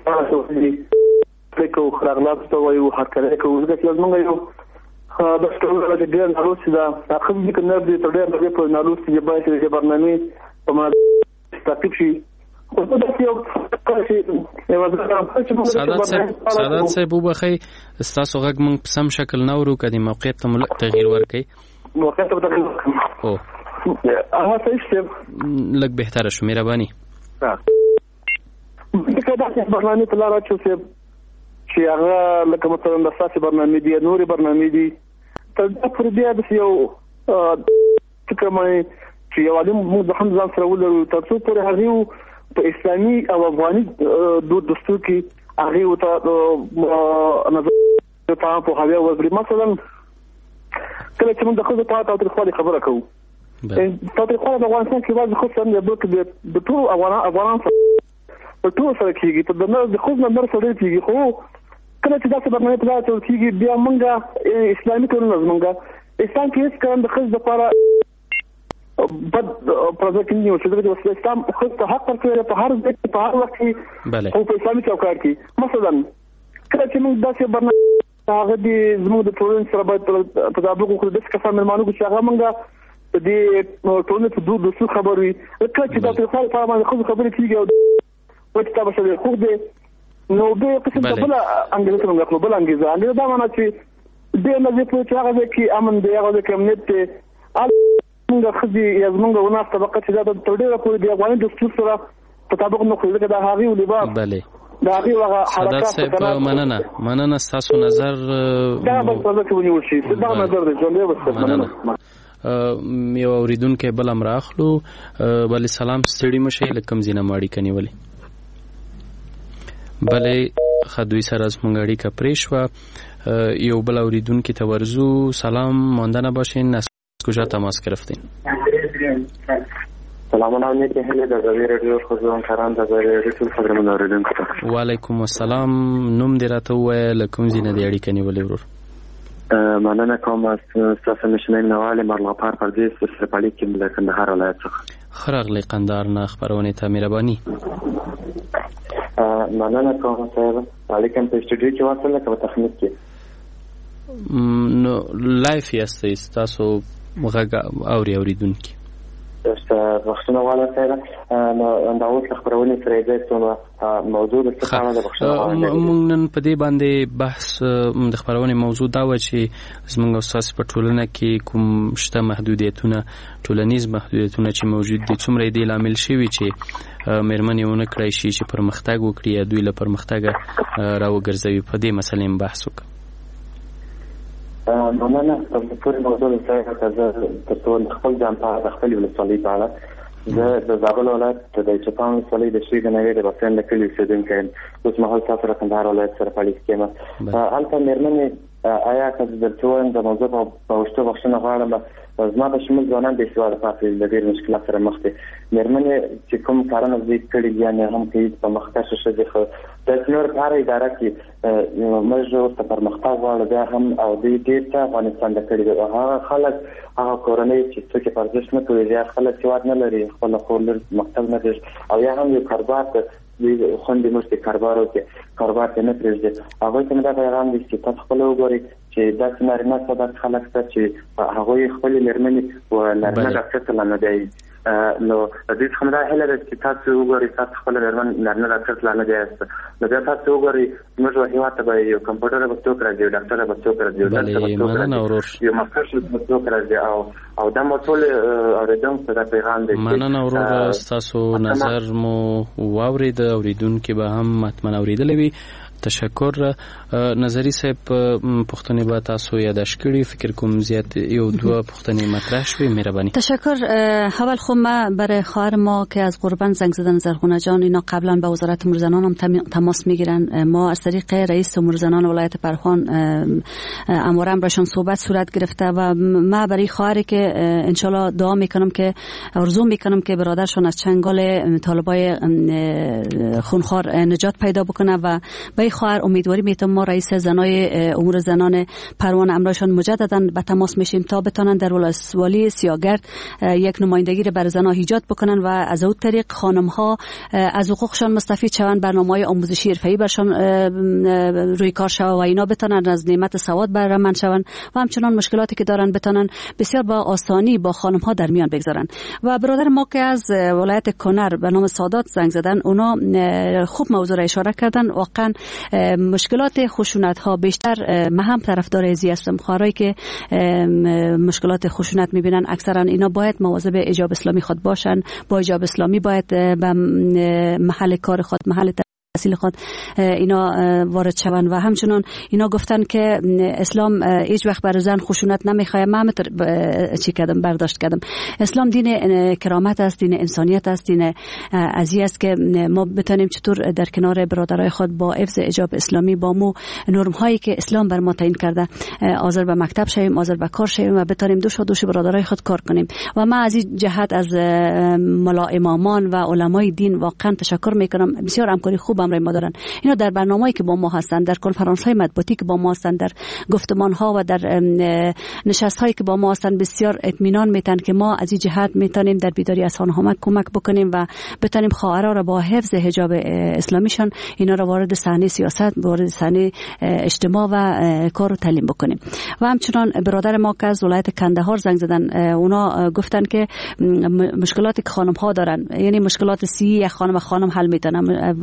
چې کو خراغلات ته وایو هر کله کوو چې موږ یو د ټولو د ډیر ناروسي دا تقریبا د کنه د ټولو د په ناروسي چې باید د برنامه په ما ترتیب شي. خو دا چې یو سعادت صاحب وبخي استاسو غږ موږ په سم شکل نه ورو کدي موقعیت ته ملک تغییر ورکړي. موقعیت ته تغییر ورکړي. او هغه څه لږ بهتره شو مهرباني. ها دغه د برنامه په لاره چې چې هغه لکه مثلا د ساسي برنامه دي نوري برنامه دي تر پر بیا د یو څه کومه چې یو عالم موږ د حمزه سره ولرو تر څو پر هغه په اسلامي او افغاني د دستور کې هغه ته نظر ته په هغه وګړي مثلا کله چې موږ د خپل په تاریخ باندې خبره کوو تاریخ د افغانستان کې واځي خو څنګه د د ټول افغان افغان په ټول سره کېږي په دغه د خو نمبر سره کېږي خو کله چې تاسو برنامه ته راځئ چې بیا موږ اسلامي ټولنه زمونږه اسلام کې هیڅ کله د خځې لپاره بد پروژه نیو چې د اسلام خو ته حق ورکړي په هر ځای په هر وخت کې او په اسلامي چوکاټ کې مثلا کله چې موږ داسې برنامه هغه د زموږ د ټولنې سره باید تطابق وکړو د څه کسان ملمانو چې هغه موږ د ټولنې په دوه دوه خبرې کله چې د تاریخ په اړه باندې خبرې کیږي او وخت تاسو ته خو دې نو به قسم ته بل انګلیسي موږ خپل بل انګلیسي انګلیسي دا معنی چې د نه په چې هغه کې امن دی هغه کې امنیت دی موږ خدي یا موږ وناس طبقه چې دا تر ډیره پورې د افغاني دستور سره تطابق نه کوي دا هغه ولبا بله دا هغه هغه حرکت مننه مننه تاسو نظر دا به څه څه ونیول شي دا نظر دی ژوندې وسه مننه یو اوریدونکو بل امر اخلو بل سلام ستړي مشه لکم زینه ماړی کني ولی بلې خدوی سره از مونږ اړیکه پریشوه یو بل اوریدونکو ته ورزو سلام ماندنه باشین از کجا تماس گرفتین سلام علیکم هله د زوی رادیو خزون کران د زوی رادیو خبرونه اوریدونکو ته وعلیکم السلام نوم دې راته وایي لکم زینه دې اړیکه نیولې ورور مننه کوم تاسو نشنه نواله مرلپار پردیس سرپالی کې د کندهار ولایت څخه خراغلی قندهار نه خبرونه ته مهرباني مننه کوم صاحب علیکم په استودیو کې واسطه کوم تخنیک کې نو لایف یاستئ تاسو مغه اوري اوریدونکو است بخښنه والا سره نو دا اوس خبرونه سره دې ته موضوع د څه اړه ده بخښنه مونږ نن په دې باندې بحث د خبرونه موضوع دا و چې زموږ استاد په ټولنه کې کوم شته محدودیتونه ټولنیز محدودیتونه چې موجود دي څومره دي لامل شوی چې مېرمنې ونه کړی شي چې پرمختګ وکړي یا دوی له پرمختګ راوګرځوي په دې مسلې بحث وکړو مننه په پوره موضوع سره د ټول خپل ځان په خپل ولسوالۍ په اړه زه د زابل ولایت د چپان ولسوالۍ د شری د نوې د بسن د کلی اوسیدونکی اوس مهال تاسو را کندهار ولایت سره پالیس کېم هلته مېرمنې آیا که د ټول د موضوع په وشته بخښنه غواړم زما د شمول ځوانان د سوال پاتې د ډېر مشکلات سره مخ دي مېرمنې چې کوم کارونه دوی کړي یا نه هم کوي په مخکښ شې خو د څلور کار اداره کې موږ ته پرمختګ غواړو بیا هم او دوی ډېر ته افغانستان د کړي هغه خلک هغه کورنۍ چې څوک پرځش نه کوي یا خلک چې واد نه لري خپل خپل مکتب نه دي او یا هم یو کاروبار ته دوی خوندې مشته کاروبار وکړي کاروبار ته نه پرېږدي هغه ته دا پیغام دی چې تاسو خپل وګورئ چې دا څنګه نه څه خلک ته چې هغه خپل لرمنې و لرمنه ډاکټر ته نه دی نو د دې څخه دا هله چې تاسو وګورئ تاسو خپل لرمن نه ډاکټر ته نه دی نو دا تاسو وګورئ موږ هیواد ته یو کمپیوټر به څوک راځي ډاکټر به څوک راځي ډاکټر یو ماستر به څوک راځي او او دا مسول اوریدونکو ته پیغام دی مننه ورور تاسو نظر مو واورید اوریدونکو به هم متمن اوریدلوي تشکر نظری صاحب پښتنې به تاسو یاداش کړی فکر کوم زیات یو دوه پښتنې مطرح شوي مهرباني تشکر اول خو ما برای خواهر ما که از قربان زنگ زدن زرغونه جان اینا قبلا به وزارت امور زنان هم تماس میگیرن ما از طریق رئیس امور زنان ولایت پرخان امورم براشون صحبت صورت گرفته و ما برای خواهری که انشالله دعا میکنم که آرزو میکنم که برادرشون از چنگال طالبای خونخوار نجات پیدا بکنه و به خواهر امیدواری میتونم ما رئیس زنای امور زنان پروانه امرایشان مجددا به تماس میشیم تا بتونن در ولسوالی سیاگرد یک نمایندگی رو بر زنها ایجاد بکنن و از اون طریق خانم ها از حقوقشان مستفید شوند برنامه‌های آموزشی حرفه‌ای برشان روی کار شود و اینا بتونن از نعمت سواد بهره مند شوند و همچنان مشکلاتی که دارن بتونن بسیار با آسانی با خانم ها در میان بگذارن و برادر ما که از ولایت کنر به نام سادات زنگ زدن اونا خوب موضوع را اشاره کردن واقعا مشکلات خشونت ها بیشتر من هم طرفدار ازی هستم خواهرایی که مشکلات خشونت میبینن اکثرا اینا باید مواظب حجاب اسلامی خود باشن با حجاب اسلامی باید به محل کار خود محل تحصیل خود اینا وارد شوند و همچنان اینا گفتن که اسلام هیچ وقت بر زن خشونت نمیخواد من چی کردم برداشت کردم اسلام دین کرامت است دین انسانیت است دین عزیز است که ما بتونیم چطور در کنار برادرای خود با حفظ حجاب اسلامی با مو نرم هایی که اسلام بر ما تعیین کرده حاضر به مکتب شویم حاضر به کار شویم و بتونیم دوش و دوش برادرای خود کار کنیم و من از این جهت از ملا امامان و علمای دین واقعا تشکر میکنم بسیار همکاری خوب هم ما دارن اینا در برنامه‌ای که با ما هستند در کنفرانس‌های مطبوعاتی که با ما هستند در گفتمان‌ها و در نشست‌هایی که با ما هستند بسیار اطمینان میتن که ما از این جهت میتونیم در بیداری از آنها کمک بکنیم و بتونیم خواهرها را با حفظ حجاب اسلامیشان اینا را وارد صحنه سیاست وارد صحنه اجتماع و کار و تعلیم بکنیم و همچنان برادر ما که از ولایت کندهار زنگ زدن اونا گفتن که مشکلاتی که خانم‌ها دارن یعنی مشکلات سی یک خانم خانم حل میتونن وقتی یک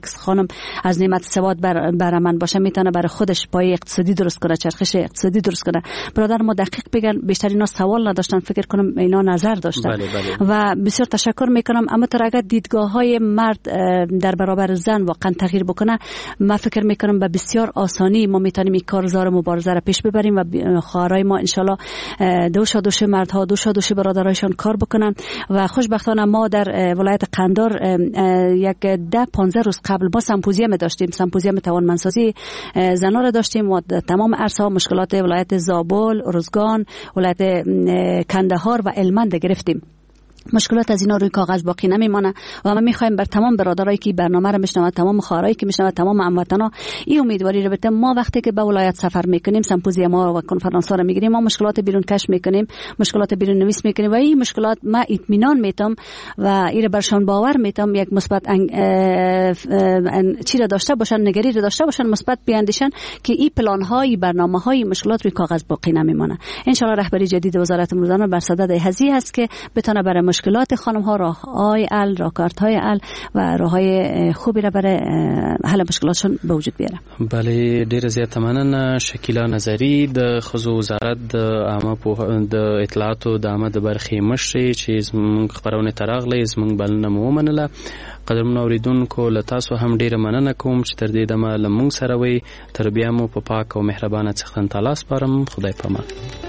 خانم از نعمت سواد بر برمن باشه میتونه برای خودش پای اقتصادی درست کنه، چرخش اقتصادی درست کنه. برادر ما دقیق بگن، بیشتر اینا سوال نداشتن، فکر کنم اینا نظر داشتن. بله بله. و بسیار تشکر میکنم. اما تر اگر دیدگاه های مرد در برابر زن واقعا تغییر بکنه، من فکر میکنم به بسیار آسانی ما میتونیم این کارزار مبارزه را پیش ببریم و خواهرای ما انشالله دوشا دوش مردها دوشا دوش برادرایشان کار بکنن. و خوشبختانه ما در ولایت قندار یک ده پانزده روز قبل ما سمپوزیوم داشتیم، سمپوزیوم توانمندسازی زنان را داشتیم و تمام عرصه ها مشکلات ولایت زابل، ارزگان، ولایت کندهار و هلمند گرفتیم. مشکلات از اینا روی کاغذ باقی نمیمانه و ما میخوایم بر تمام برادرایی که برنامه رو میشنوند، تمام خواهرایی که میشنوند، تمام هموطنا این امیدواری رو بدیم. ما وقتی که به ولایت سفر میکنیم، سمپوزیوم ها و کنفرانس ها رو میگیریم، ما مشکلات بیرون کش میکنیم، مشکلات بیرون نویس میکنیم و این مشکلات ما اطمینان میتم و این رو برشان باور میتم یک مثبت چی را داشته باشن، نگری را داشته باشن، مثبت بیاندیشن که این پلان های برنامه های مشکلات روی کاغذ باقی نمیمانه. ان شاء الله رهبری جدید وزارت مردان بر صدد هزی هست که بتونه برای مشکلات خانم ها راههای حل، راهکارهای حل و راههای خوبی را برای حل مشکلاتشون به وجود بیاره. بله، ډیر زیات مننه. شکیلا نظری د خزو وزارت د عامه د اطلاعاتو د عامه د برخې مشري چې زموږ خبرونه تراغله زموږ بلنه مو منله. قدرمن اوریدونکو له تاسو هم ډیره مننه کوم چې تر دې دمه له موږ سره وي. تر بیا مو په پاک او مهربانه څښتن تعالی سپارم. خدای پامان.